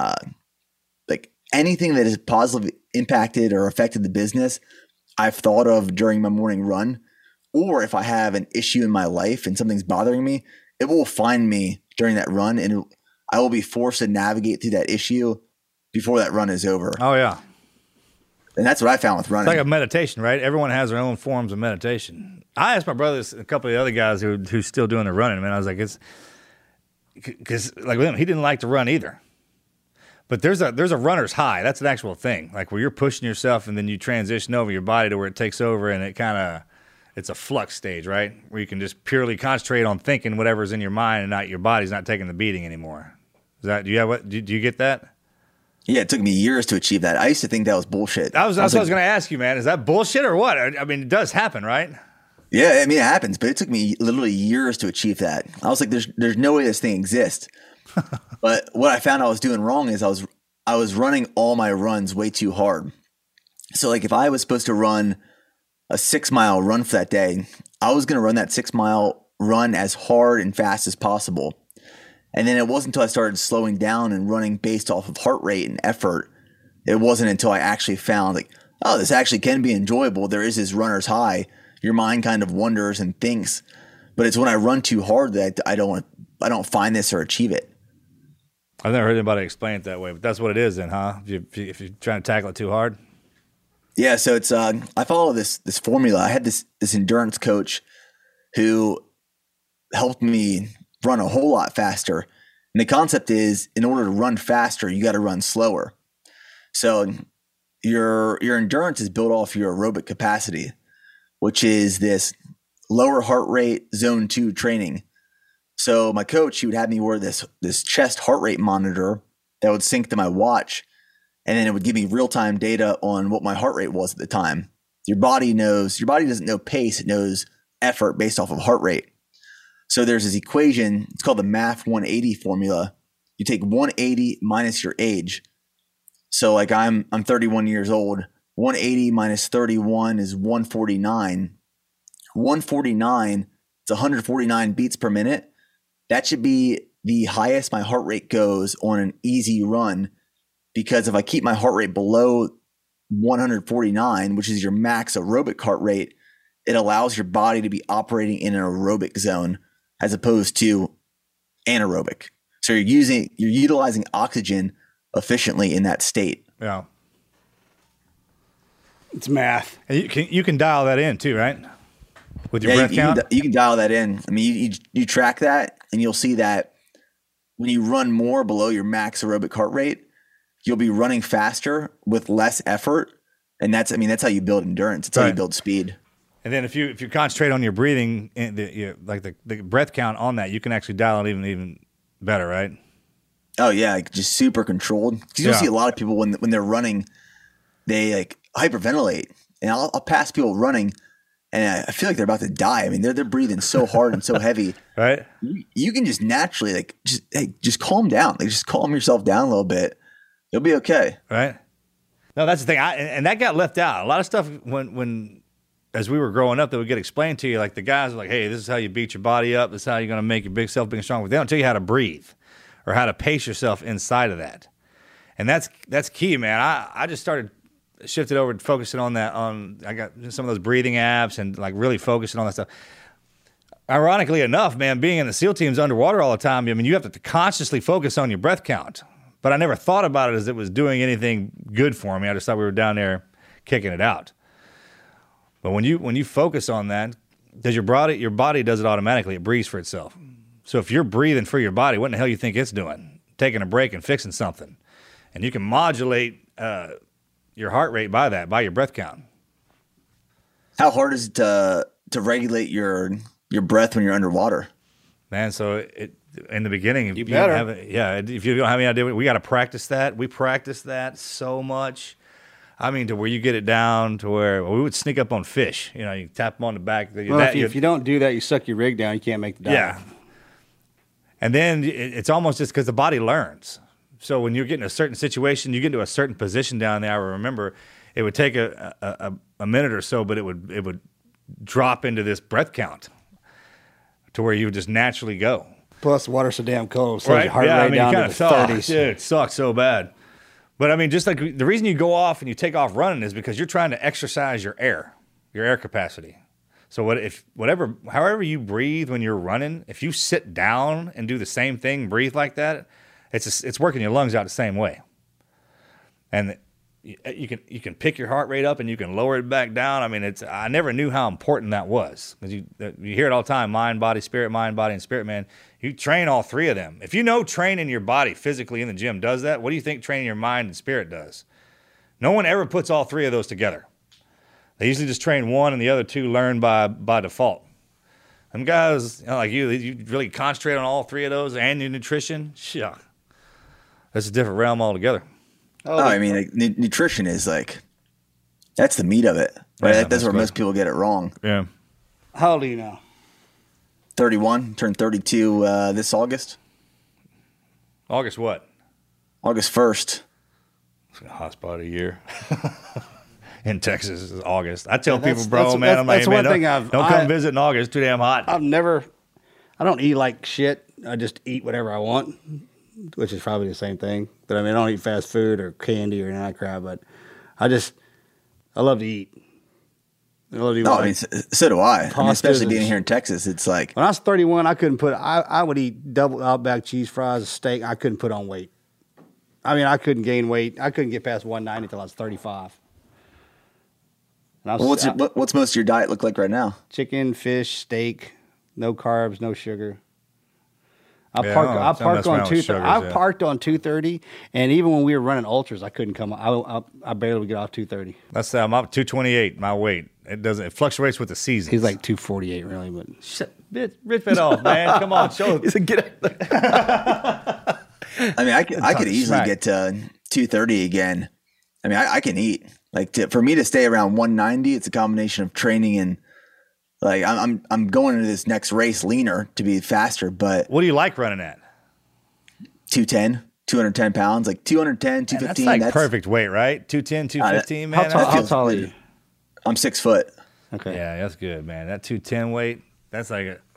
[SPEAKER 5] like anything that has positively impacted or affected the business. I've thought of during my morning run, or if I have an issue in my life and something's bothering me, it will find me during that run, and I will be forced to navigate through that issue before that run is over.
[SPEAKER 3] Oh, yeah.
[SPEAKER 5] And that's what I found with running.
[SPEAKER 3] It's like a meditation, right? Everyone has their own forms of meditation. I asked my brothers, a couple of the other guys who's still doing the running, man, I was like, it's because like with him, he didn't like to run either. But there's a runner's high. That's an actual thing, like where you're pushing yourself and then you transition over your body to where it takes over, and it's a flux stage, right? Where you can just purely concentrate on thinking whatever's in your mind and not your body's not taking the beating anymore. Do you get that?
[SPEAKER 5] Yeah, it took me years to achieve that. I used to think that was bullshit.
[SPEAKER 3] That's what I was going to ask you, man. Is that bullshit or what? I mean, it does happen, right?
[SPEAKER 5] Yeah, I mean, it happens, but it took me literally years to achieve that. I was like, there's no way this thing exists. But what I found I was doing wrong is I was running all my runs way too hard. So like if I was supposed to run a 6-mile run for that day, I was going to run that 6-mile run as hard and fast as possible. And then it wasn't until I started slowing down and running based off of heart rate and effort. It wasn't until I actually found like, oh, this actually can be enjoyable. There is this runner's high. Your mind kind of wonders and thinks, but it's when I run too hard that I don't find this or achieve it.
[SPEAKER 3] I've never heard anybody explain it that way, but that's what it is then, huh? If you're trying to tackle it too hard.
[SPEAKER 5] Yeah, so it's I follow this formula. I had this endurance coach who helped me run a whole lot faster. And the concept is, in order to run faster, you got to run slower. So your endurance is built off your aerobic capacity, which is this lower heart rate zone 2 training. So my coach, he would have me wear this chest heart rate monitor that would sync to my watch, and then it would give me real-time data on what my heart rate was at the time. Your body doesn't know pace, it knows effort based off of heart rate. So there's this equation, it's called the MAF 180 formula. You take 180 minus your age. So like I'm 31 years old. 180 minus 31 is 149. 149, it's 149 beats per minute. That should be the highest my heart rate goes on an easy run, because if I keep my heart rate below 149, which is your max aerobic heart rate, it allows your body to be operating in an aerobic zone as opposed to anaerobic. So you're utilizing oxygen efficiently in that state.
[SPEAKER 3] Yeah.
[SPEAKER 4] It's math.
[SPEAKER 3] And you can dial that in too, right? With your breath count?
[SPEAKER 5] You can dial that in. I mean, you track that, and you'll see that when you run more below your max aerobic heart rate, you'll be running faster with less effort. And that's how you build endurance. It's how you build speed.
[SPEAKER 3] And then if you concentrate on your breathing, and the breath count on that, you can actually dial it even better, right?
[SPEAKER 5] Oh yeah, like just super controlled. Because you'll see a lot of people when they're running, they like hyperventilate, and I'll pass people running, and I feel like they're about to die. I mean, they're breathing so hard and so heavy.
[SPEAKER 3] Right.
[SPEAKER 5] You can just naturally just calm down. Like just calm yourself down a little bit. You'll be okay.
[SPEAKER 3] Right. No, that's the thing. And that got left out. A lot of stuff when as we were growing up that would get explained to you, like the guys are like, hey, this is how you beat your body up. This is how you're going to make your big self big and strong. But they don't tell you how to breathe or how to pace yourself inside of that. And that's key, man. I just shifted over to focusing on that. I got some of those breathing apps and like really focusing on that stuff. Ironically enough, man, being in the SEAL teams underwater all the time, I mean, you have to consciously focus on your breath count. But I never thought about it as it was doing anything good for me. I just thought we were down there kicking it out. But when you focus on that, does your body does it automatically. It breathes for itself. So if you're breathing for your body, what in the hell you think it's doing? Taking a break and fixing something. And you can modulate your heart rate by your breath count.
[SPEAKER 5] How hard is it to regulate your breath when you're underwater?
[SPEAKER 3] Man, so in the beginning, if
[SPEAKER 4] You
[SPEAKER 3] you
[SPEAKER 4] better.
[SPEAKER 3] if you don't have any idea, we got to practice that. We practice that so much. I mean, to where you get it down to where we would sneak up on fish. You know, you tap them on the back.
[SPEAKER 4] Well, if you don't do that, you suck your rig down. You can't make the dive.
[SPEAKER 3] Yeah. And then it's almost just because the body learns. So when you're getting a certain situation, you get into a certain position down there. I remember it would take a minute or so, but it would drop into this breath count to where you would just naturally go.
[SPEAKER 4] Plus, the water's so damn cold, so
[SPEAKER 3] Right?
[SPEAKER 4] your heart
[SPEAKER 3] Yeah,
[SPEAKER 4] rate
[SPEAKER 3] I mean,
[SPEAKER 4] down
[SPEAKER 3] you
[SPEAKER 4] to
[SPEAKER 3] kind
[SPEAKER 4] the
[SPEAKER 3] of
[SPEAKER 4] 30s.
[SPEAKER 3] Dude, it sucks so bad. But I mean, just like the reason you go off and you take off running is because you're trying to exercise your air capacity. So however you breathe when you're running, if you sit down and do the same thing, breathe like that, it's working your lungs out the same way. And you can pick your heart rate up and you can lower it back down. I mean, I never knew how important that was, because you hear it all the time: mind, body, and spirit. Man, you train all three of them. If you know training your body physically in the gym does that, what do you think training your mind and spirit does? No one ever puts all three of those together. They usually just train one and the other two learn by default. Them guys, like you really concentrate on all three of those and your nutrition. Yeah, that's a different realm altogether.
[SPEAKER 5] Oh, I mean, like, nutrition is that's the meat of it, right?
[SPEAKER 3] Yeah,
[SPEAKER 5] That's where most people get it wrong.
[SPEAKER 3] Yeah.
[SPEAKER 4] How old are you now?
[SPEAKER 5] 31, turned 32 this August.
[SPEAKER 3] August what?
[SPEAKER 5] August 1st.
[SPEAKER 3] It's a hot spot of the year. In Texas, is August. I tell
[SPEAKER 4] Yeah,
[SPEAKER 3] people, bro, man, I'm like,
[SPEAKER 4] that's
[SPEAKER 3] hey, man,
[SPEAKER 4] one thing
[SPEAKER 3] don't come visit in August. It's too damn hot.
[SPEAKER 4] I don't eat like shit. I just eat whatever I want, which is probably the same thing. But I mean, I don't eat fast food or candy or any of that crap. But I love to eat. I love to eat.
[SPEAKER 5] No, I mean, so do I. I mean, especially
[SPEAKER 4] pastas
[SPEAKER 5] being
[SPEAKER 4] and-
[SPEAKER 5] here in Texas, it's like,
[SPEAKER 4] When I was 31, I couldn't put. I would eat double Outback cheese fries, a steak. I couldn't put on weight. I mean, I couldn't gain weight. I couldn't get past 190 until I was 35. And I was,
[SPEAKER 5] what's most of your diet look like right now?
[SPEAKER 4] chicken, fish, steak, no carbs, no sugar. I
[SPEAKER 3] Yeah,
[SPEAKER 4] parked.
[SPEAKER 3] I don't-
[SPEAKER 4] I
[SPEAKER 3] I'm
[SPEAKER 4] parked
[SPEAKER 3] messing
[SPEAKER 4] on
[SPEAKER 3] around with
[SPEAKER 4] 230.
[SPEAKER 3] sugars,
[SPEAKER 4] I
[SPEAKER 3] yeah.
[SPEAKER 4] parked on 230, and even when we were running ultras, I couldn't come. I barely would get off 230.
[SPEAKER 3] Let's say I'm up 228. My weight. It fluctuates with the season.
[SPEAKER 4] He's like 248, really, but
[SPEAKER 3] rip it off, man. Come on, show.
[SPEAKER 2] He said, "Get out there."
[SPEAKER 5] I mean, I could easily
[SPEAKER 3] smack.
[SPEAKER 5] get to 230 again. I mean, I can eat. Like for me to stay around 190, it's a combination of training and like I'm going into this next race leaner to be faster, but
[SPEAKER 3] What do you like running at?
[SPEAKER 5] 210 pounds, like 210,
[SPEAKER 3] Man,
[SPEAKER 5] 215.
[SPEAKER 3] that's like perfect weight, right? 210, 215, man.
[SPEAKER 4] how
[SPEAKER 5] feels
[SPEAKER 4] tall are
[SPEAKER 5] good.
[SPEAKER 4] you?
[SPEAKER 5] I'm 6 foot.
[SPEAKER 4] Okay.
[SPEAKER 3] Yeah, that's good, man. That 210 weight, that's like a.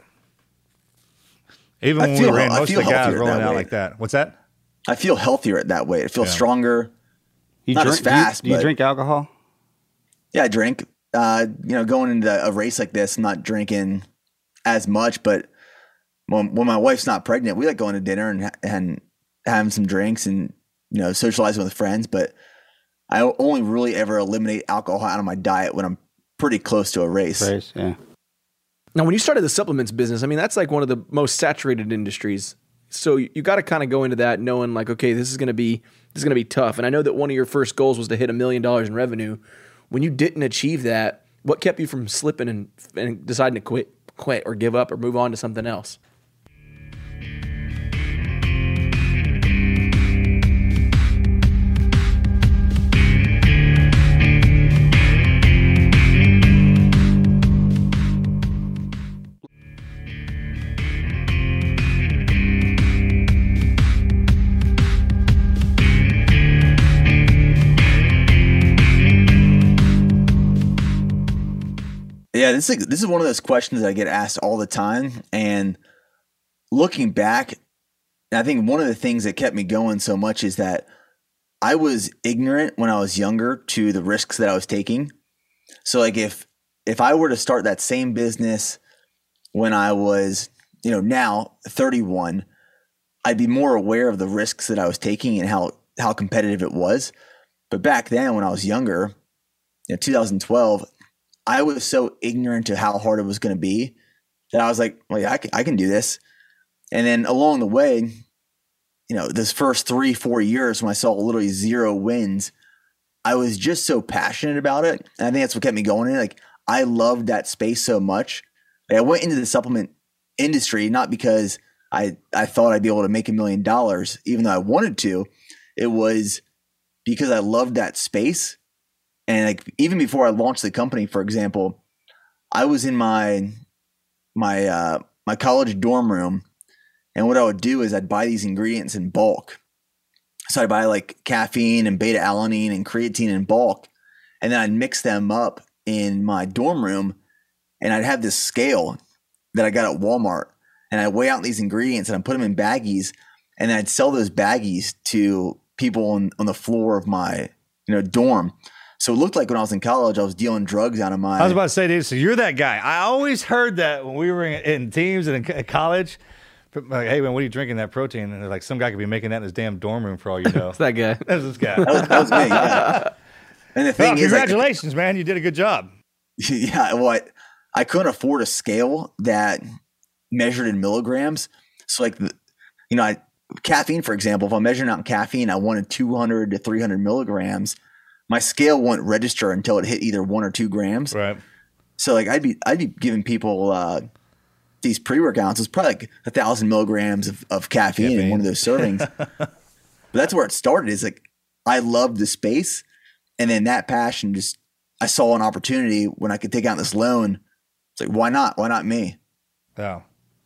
[SPEAKER 3] Even
[SPEAKER 5] I
[SPEAKER 3] when we
[SPEAKER 5] feel-
[SPEAKER 3] ran,
[SPEAKER 5] I
[SPEAKER 3] most of
[SPEAKER 5] feel
[SPEAKER 3] the guys
[SPEAKER 5] healthier
[SPEAKER 3] rolling
[SPEAKER 5] that
[SPEAKER 3] out
[SPEAKER 5] way.
[SPEAKER 3] like that. What's that?
[SPEAKER 5] I feel healthier at that weight. I feel stronger.
[SPEAKER 4] You
[SPEAKER 5] Not
[SPEAKER 4] drink,
[SPEAKER 5] as fast,
[SPEAKER 4] Do you
[SPEAKER 5] but-
[SPEAKER 4] drink alcohol?
[SPEAKER 5] Yeah, I drink. Going into a race like this, I'm not drinking as much, but when my wife's not pregnant, we like going to dinner and having some drinks and socializing with friends. But I only really ever eliminate alcohol out of my diet when I'm pretty close to a race.
[SPEAKER 4] Race, yeah.
[SPEAKER 2] Now, when you started the supplements business, I mean, that's like one of the most saturated industries. So you got to kind of go into that knowing like, okay, this is going to be tough. And I know that one of your first goals was to hit $1 million in revenue. When you didn't achieve that, what kept you from slipping and deciding to quit or give up or move on to something else?
[SPEAKER 5] Yeah, this is one of those questions that I get asked all the time. And looking back, I think one of the things that kept me going so much is that I was ignorant when I was younger to the risks that I was taking. So like if I were to start that same business when I was, now 31, I'd be more aware of the risks that I was taking and how competitive it was. But back then when I was younger, 2012, I was so ignorant to how hard it was going to be that I was like, well, yeah, I can do this. And then along the way, this first 3-4 years when I saw literally 0 wins, I was just so passionate about it. And I think that's what kept me going in. Like I loved that space so much. Like, I went into the supplement industry, not because I thought I'd be able to make $1 million, even though I wanted to. It was because I loved that space. And like even before I launched the company, for example, I was in my college dorm room, and what I would do is I'd buy these ingredients in bulk. So I'd buy like caffeine and beta alanine and creatine in bulk, and then I'd mix them up in my dorm room, and I'd have this scale that I got at Walmart, and I'd weigh out these ingredients and I'd put them in baggies, and then I'd sell those baggies to people on the floor of my dorm. So it looked like when I was in college, I was dealing drugs out of my.
[SPEAKER 3] I was about to say, dude, so you're that guy. I always heard that when we were in teams and in college. Like, hey, man, what are you drinking that protein? And they're like, some guy could be making that in his damn dorm room for all you know.
[SPEAKER 2] It's that guy.
[SPEAKER 3] That's this guy.
[SPEAKER 5] That was me. Yeah. And the thing
[SPEAKER 3] Well,
[SPEAKER 5] is, like,
[SPEAKER 3] congratulations, man. You did a good job.
[SPEAKER 5] yeah, well, I couldn't afford a scale that measured in milligrams. So like, caffeine, for example, if I'm measuring out caffeine, I wanted 200 to 300 milligrams. My scale wouldn't register until it hit either 1 or 2 grams.
[SPEAKER 3] Right.
[SPEAKER 5] So like I'd be giving people these pre-workouts. It's probably like 1,000 milligrams of caffeine in one of those servings. But that's where it started. Is like I loved the space, and then that passion I saw an opportunity when I could take out this loan. It's like why not? Why not me?
[SPEAKER 3] Yeah.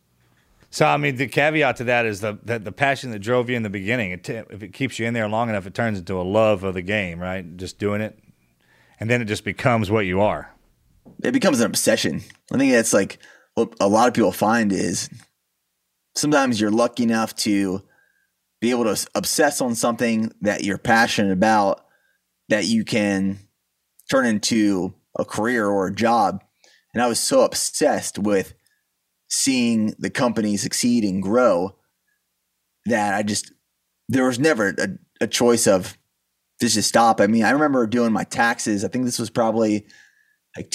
[SPEAKER 3] So, I mean, the caveat to that is the passion that drove you in the beginning. If it keeps you in there long enough, it turns into a love of the game, right? Just doing it. And then it just becomes what you are.
[SPEAKER 5] It becomes an obsession. I think that's like what a lot of people find is sometimes you're lucky enough to be able to obsess on something that you're passionate about that you can turn into a career or a job. And I was so obsessed with seeing the company succeed and grow that there was never a choice of just to stop. I mean, I remember doing my taxes. I think this was probably like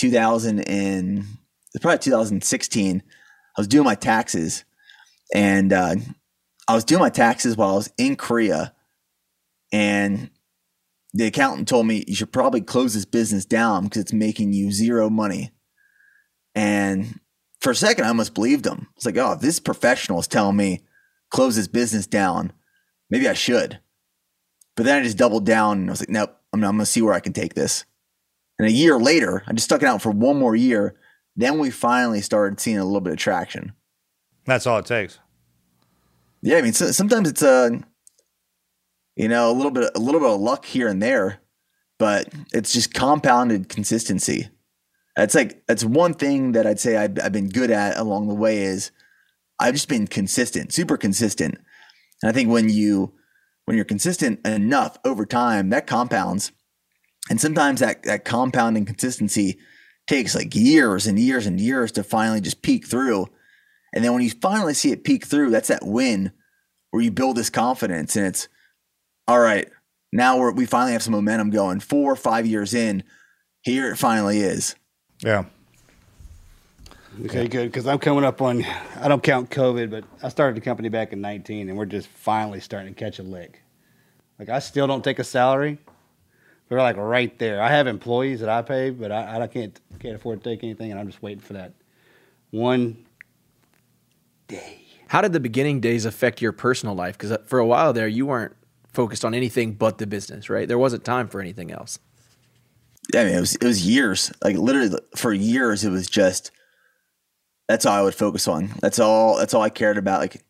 [SPEAKER 5] 2016. I was doing my taxes and I was doing my taxes while I was in Korea, and the accountant told me you should probably close this business down because it's making you zero money. And for a second, I almost believed him. It's like, oh, if this professional is telling me close this business down, maybe I should. But then I just doubled down and I was like, nope, I'm going to see where I can take this. And a year later, I just stuck it out for one more year. Then we finally started seeing a little bit of traction.
[SPEAKER 3] That's all it takes.
[SPEAKER 5] Yeah, I mean, sometimes it's a little bit of luck here and there, but it's just compounded consistency. That's one thing that I'd say I've been good at along the way is I've just been consistent, super consistent. And I think when you're consistent enough over time, that compounds. And sometimes that compounding consistency takes like years and years and years to finally just peak through. And then when you finally see it peak through, that's that win where you build this confidence and it's, all right, now we finally have some momentum going 4 or 5 years in. Here it finally is.
[SPEAKER 3] Yeah.
[SPEAKER 4] Okay, good. Because I'm coming up on, I don't count COVID, but I started the company back in 19 and we're just finally starting to catch a lick. Like I still don't take a salary. We're like right there. I have employees that I pay, but I can't afford to take anything, and I'm just waiting for that one day.
[SPEAKER 2] How did the beginning days affect your personal life? Because for a while there, you weren't focused on anything but the business, right? There wasn't time for anything else.
[SPEAKER 5] Yeah, I mean, it was years. Like literally for years, it was just that's all I would focus on. That's all I cared about. Like,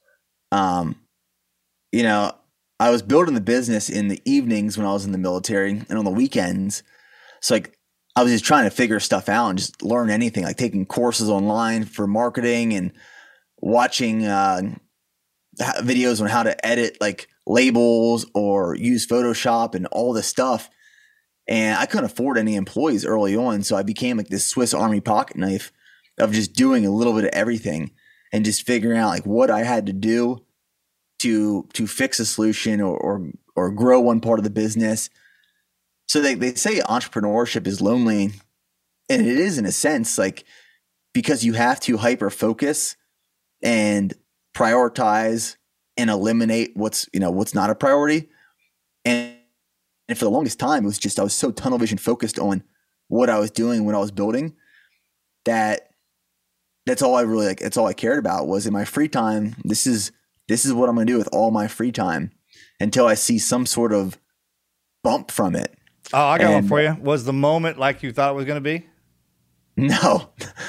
[SPEAKER 5] I was building the business in the evenings when I was in the military and on the weekends. So like I was just trying to figure stuff out and just learn anything, like taking courses online for marketing and watching videos on how to edit like labels or use Photoshop and all this stuff. And I couldn't afford any employees early on. So I became like this Swiss Army pocket knife of just doing a little bit of everything and just figuring out like what I had to do to fix a solution or grow one part of the business. So they say entrepreneurship is lonely, and it is in a sense, like because you have to hyper focus and prioritize and eliminate what's not a priority. And for the longest time, it was just I was so tunnel vision focused on what I was doing, what I was building, that's all I really that's all I cared about was in my free time. This is what I'm going to do with all my free time until I see some sort of bump from it.
[SPEAKER 3] Oh, I got one for you. Was the moment like you thought it was going to be?
[SPEAKER 5] No.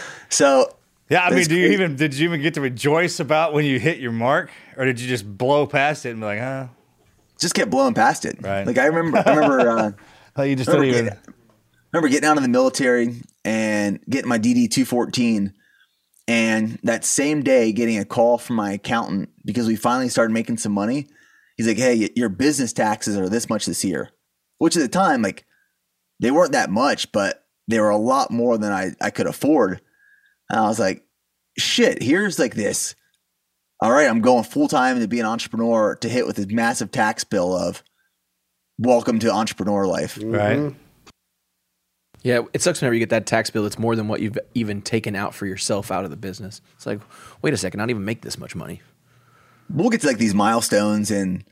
[SPEAKER 5] So
[SPEAKER 3] yeah, I mean, did you even get to rejoice about when you hit your mark, or did you just blow past it and be like, huh?
[SPEAKER 5] Just kept blowing past it.
[SPEAKER 3] Right.
[SPEAKER 5] Like I remember.
[SPEAKER 3] Oh, you just didn't even.
[SPEAKER 5] Remember getting out of the military and getting my DD 214. And that same day, getting a call from my accountant because we finally started making some money. He's like, hey, your business taxes are this much this year, which at the time, like they weren't that much, but they were a lot more than I could afford. And I was like, shit, here's like this. All right, I'm going full time to be an entrepreneur to hit with this massive tax bill of welcome to entrepreneur life.
[SPEAKER 3] Right.
[SPEAKER 2] Yeah, it sucks whenever you get that tax bill. It's more than what you've even taken out for yourself out of the business. It's like, wait a second, I don't even make this much money.
[SPEAKER 5] We'll get to like these milestones and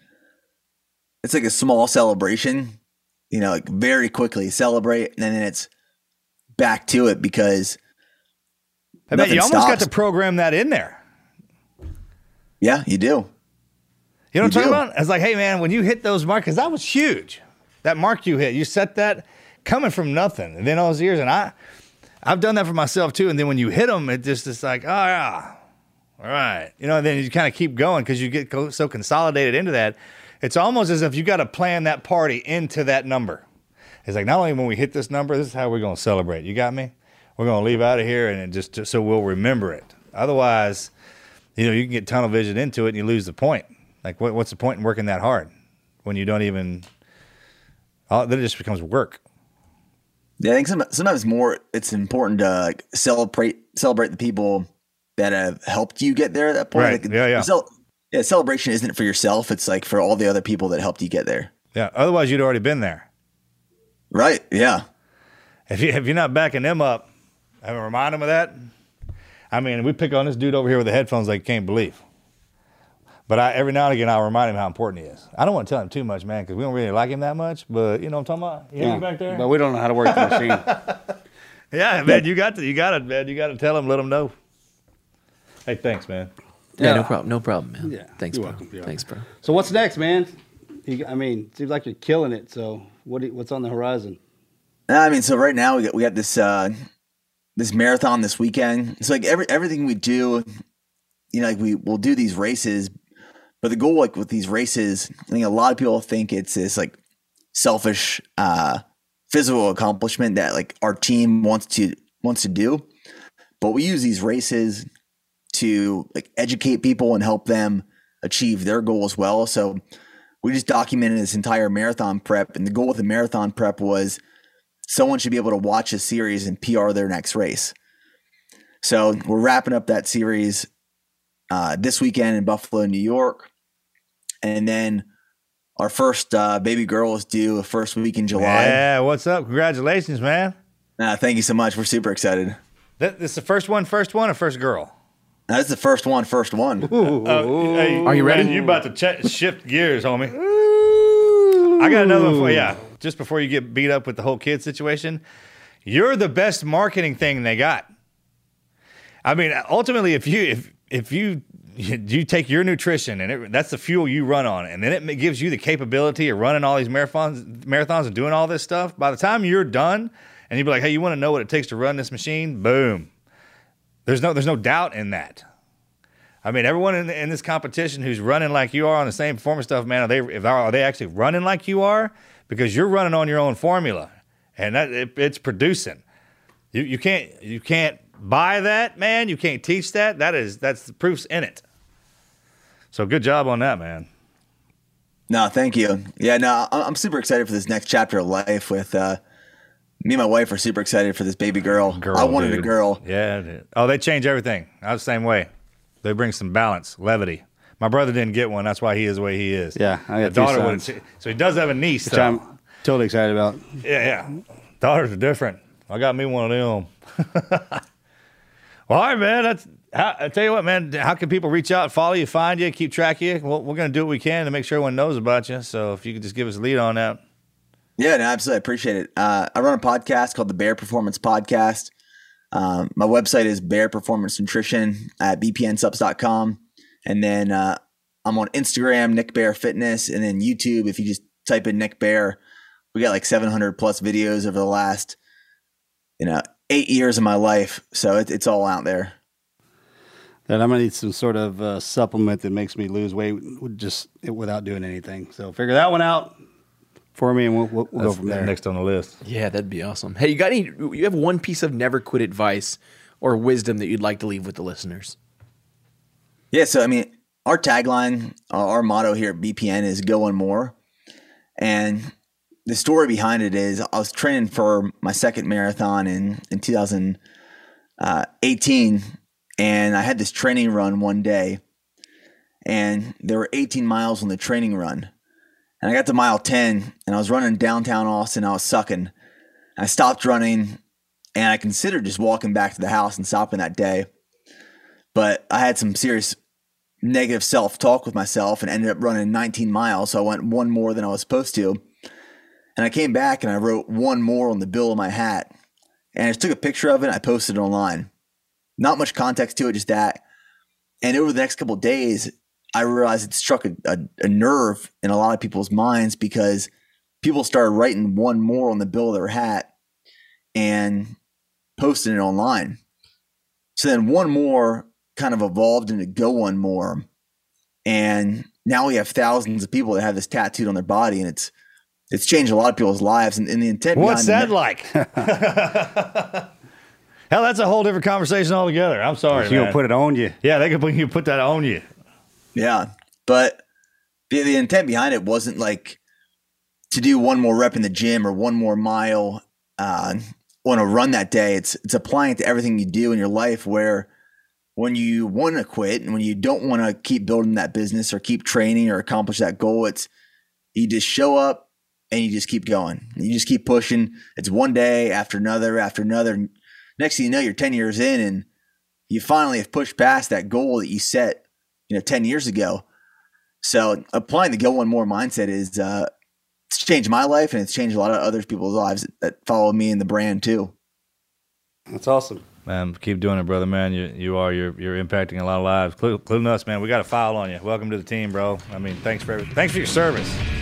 [SPEAKER 5] it's like a small celebration, like very quickly celebrate. And then it's back to it because
[SPEAKER 3] I bet you almost got to program that in there.
[SPEAKER 5] Yeah, you do.
[SPEAKER 3] You know what I'm talking about? It's like, hey man, when you hit those marks, because that was huge. That mark you hit, you set that coming from nothing. And then all those years, and I've done that for myself too. And then when you hit them, it's like, oh yeah, all right. And then you kind of keep going because you get so consolidated into that. It's almost as if you got to plan that party into that number. It's like, not only when we hit this number, this is how we're going to celebrate. You got me? We're going to leave out of here and just so we'll remember it. Otherwise, you can get tunnel vision into it and you lose the point. Like what's the point in working that hard when you don't even, then it just becomes work.
[SPEAKER 5] Yeah, I think sometimes it's important to celebrate the people that have helped you get there at that point.
[SPEAKER 3] Right.
[SPEAKER 5] Like, yeah. Celebration isn't for yourself. It's like for all the other people that helped you get there.
[SPEAKER 3] Yeah. Otherwise, you'd already been there.
[SPEAKER 5] Right. Yeah.
[SPEAKER 3] If you're not backing them up, I mean, remind them of that. I mean, we pick on this dude over here with the headphones like you can't believe. But every now and again, I'll remind him how important he is. I don't want to tell him too much, man, because we don't really like him that much. But you know what I'm talking about? You hear me back there?
[SPEAKER 4] But we don't know how to work the machine.
[SPEAKER 3] Yeah, man, you got it, man. You got to tell him, let him know. Hey, thanks, man.
[SPEAKER 2] Yeah, no problem, man.
[SPEAKER 4] Yeah,
[SPEAKER 2] Thanks,
[SPEAKER 4] you're
[SPEAKER 2] bro.
[SPEAKER 4] welcome.
[SPEAKER 2] Thanks, bro.
[SPEAKER 4] So what's next, man? It seems like you're killing it. So what's on the horizon?
[SPEAKER 5] I mean, so right now we got this this marathon this weekend. It's like everything we do, you know, like we'll do these races, but the goal, like with these races, I think a lot of people think it's this like selfish physical accomplishment that like our team wants to do, but we use these races to like educate people and help them achieve their goal as well. So we just documented this entire marathon prep, and the goal with the marathon prep was someone should be able to watch a series and PR their next race. So we're wrapping up that series this weekend in Buffalo, New York. And then our first baby girl is due the first week in July.
[SPEAKER 3] Yeah, what's up? Congratulations, man.
[SPEAKER 5] Thank you so much. We're super excited.
[SPEAKER 3] This is the first one or first girl?
[SPEAKER 5] That's the first one.
[SPEAKER 3] Hey,
[SPEAKER 2] Are you ready?
[SPEAKER 3] Man, you about to shift gears, homie. I got another one for you. Just before you get beat up with the whole kid situation, you're the best marketing thing they got. I mean, ultimately, if you take your nutrition and that's the fuel you run on, and then it gives you the capability of running all these marathons and doing all this stuff, by the time you're done and you'd be like, hey, you want to know what it takes to run this machine? Boom. There's no doubt in that. I mean, everyone in this competition who's running like you are on the same performance stuff, man, are they actually running like you are? Because you're running on your own formula, and it's producing. You can't buy that, man. You can't teach that. That's the proof's in it. So good job on that, man.
[SPEAKER 5] No, thank you. Yeah, no, I'm super excited for this next chapter of life with me and my wife are super excited for this baby girl. I wanted a girl.
[SPEAKER 3] Yeah. Dude. Oh, they change everything. I was the same way. They bring some balance, levity. My brother didn't get one. That's why he is the way he is.
[SPEAKER 4] Yeah, I got
[SPEAKER 3] the daughter
[SPEAKER 4] two sons.
[SPEAKER 3] So he does have a niece,
[SPEAKER 4] Which
[SPEAKER 3] though.
[SPEAKER 4] I'm totally excited about.
[SPEAKER 3] Yeah. Daughters are different. I got me one of them. Well, all right, man. I tell you what, man. How can people reach out, follow you, find you, keep track of you? Well, we're going to do what we can to make sure everyone knows about you. So if you could just give us a lead on that.
[SPEAKER 5] Yeah, no, absolutely. I appreciate it. I run a podcast called the Bear Performance Podcast. My website is Bear Performance Nutrition at bpnsubs.com. And then I'm on Instagram, Nick Bear Fitness, and then YouTube. If you just type in Nick Bear, we got like 700 plus videos over the last, 8 years of my life. So it's all out there.
[SPEAKER 4] That I'm gonna need some sort of supplement that makes me lose weight without doing anything. So figure that one out for me, and we'll go from there.
[SPEAKER 3] Next on the list.
[SPEAKER 2] Yeah, that'd be awesome. Hey, you have one piece of never quit advice or wisdom that you'd like to leave with the listeners?
[SPEAKER 5] Yeah, so I mean, our tagline, our motto here at BPN is "Go on More," and the story behind it is I was training for my second marathon in 2018, and I had this training run one day, and there were 18 miles on the training run, and I got to mile 10, and I was running downtown Austin. I was sucking. I stopped running, and I considered just walking back to the house and stopping that day, but I had some serious negative self-talk with myself and ended up running 19 miles. So I went one more than I was supposed to. And I came back and I wrote one more on the bill of my hat. And I just took a picture of it and I posted it online. Not much context to it, just that. And over the next couple of days, I realized it struck a nerve in a lot of people's minds because people started writing one more on the bill of their hat and posting it online. So then one more kind of evolved into Go One More. And now we have thousands of people that have this tattooed on their body, and it's changed a lot of people's lives. And the intent.
[SPEAKER 3] What's that like? Hell, that's a whole different conversation altogether. I'm sorry,
[SPEAKER 4] You're
[SPEAKER 3] man.
[SPEAKER 4] gonna put it on you.
[SPEAKER 3] Yeah, they could put that on you.
[SPEAKER 5] Yeah. But the intent behind it wasn't like to do one more rep in the gym or one more mile on a run that day. It's applying it to everything you do in your life, where when you want to quit and when you don't want to keep building that business or keep training or accomplish that goal, it's you just show up and you just keep going. You just keep pushing. It's one day after another after another. Next thing you know, you're 10 years in and you finally have pushed past that goal that you set, 10 years ago. So applying the go one more mindset is it's changed my life, and it's changed a lot of other people's lives that follow me and the brand too.
[SPEAKER 4] That's awesome.
[SPEAKER 3] Man, keep doing it, brother, man. You're impacting a lot of lives, including us, man. We got a file on you. Welcome to the team, bro. I mean, thanks for your service.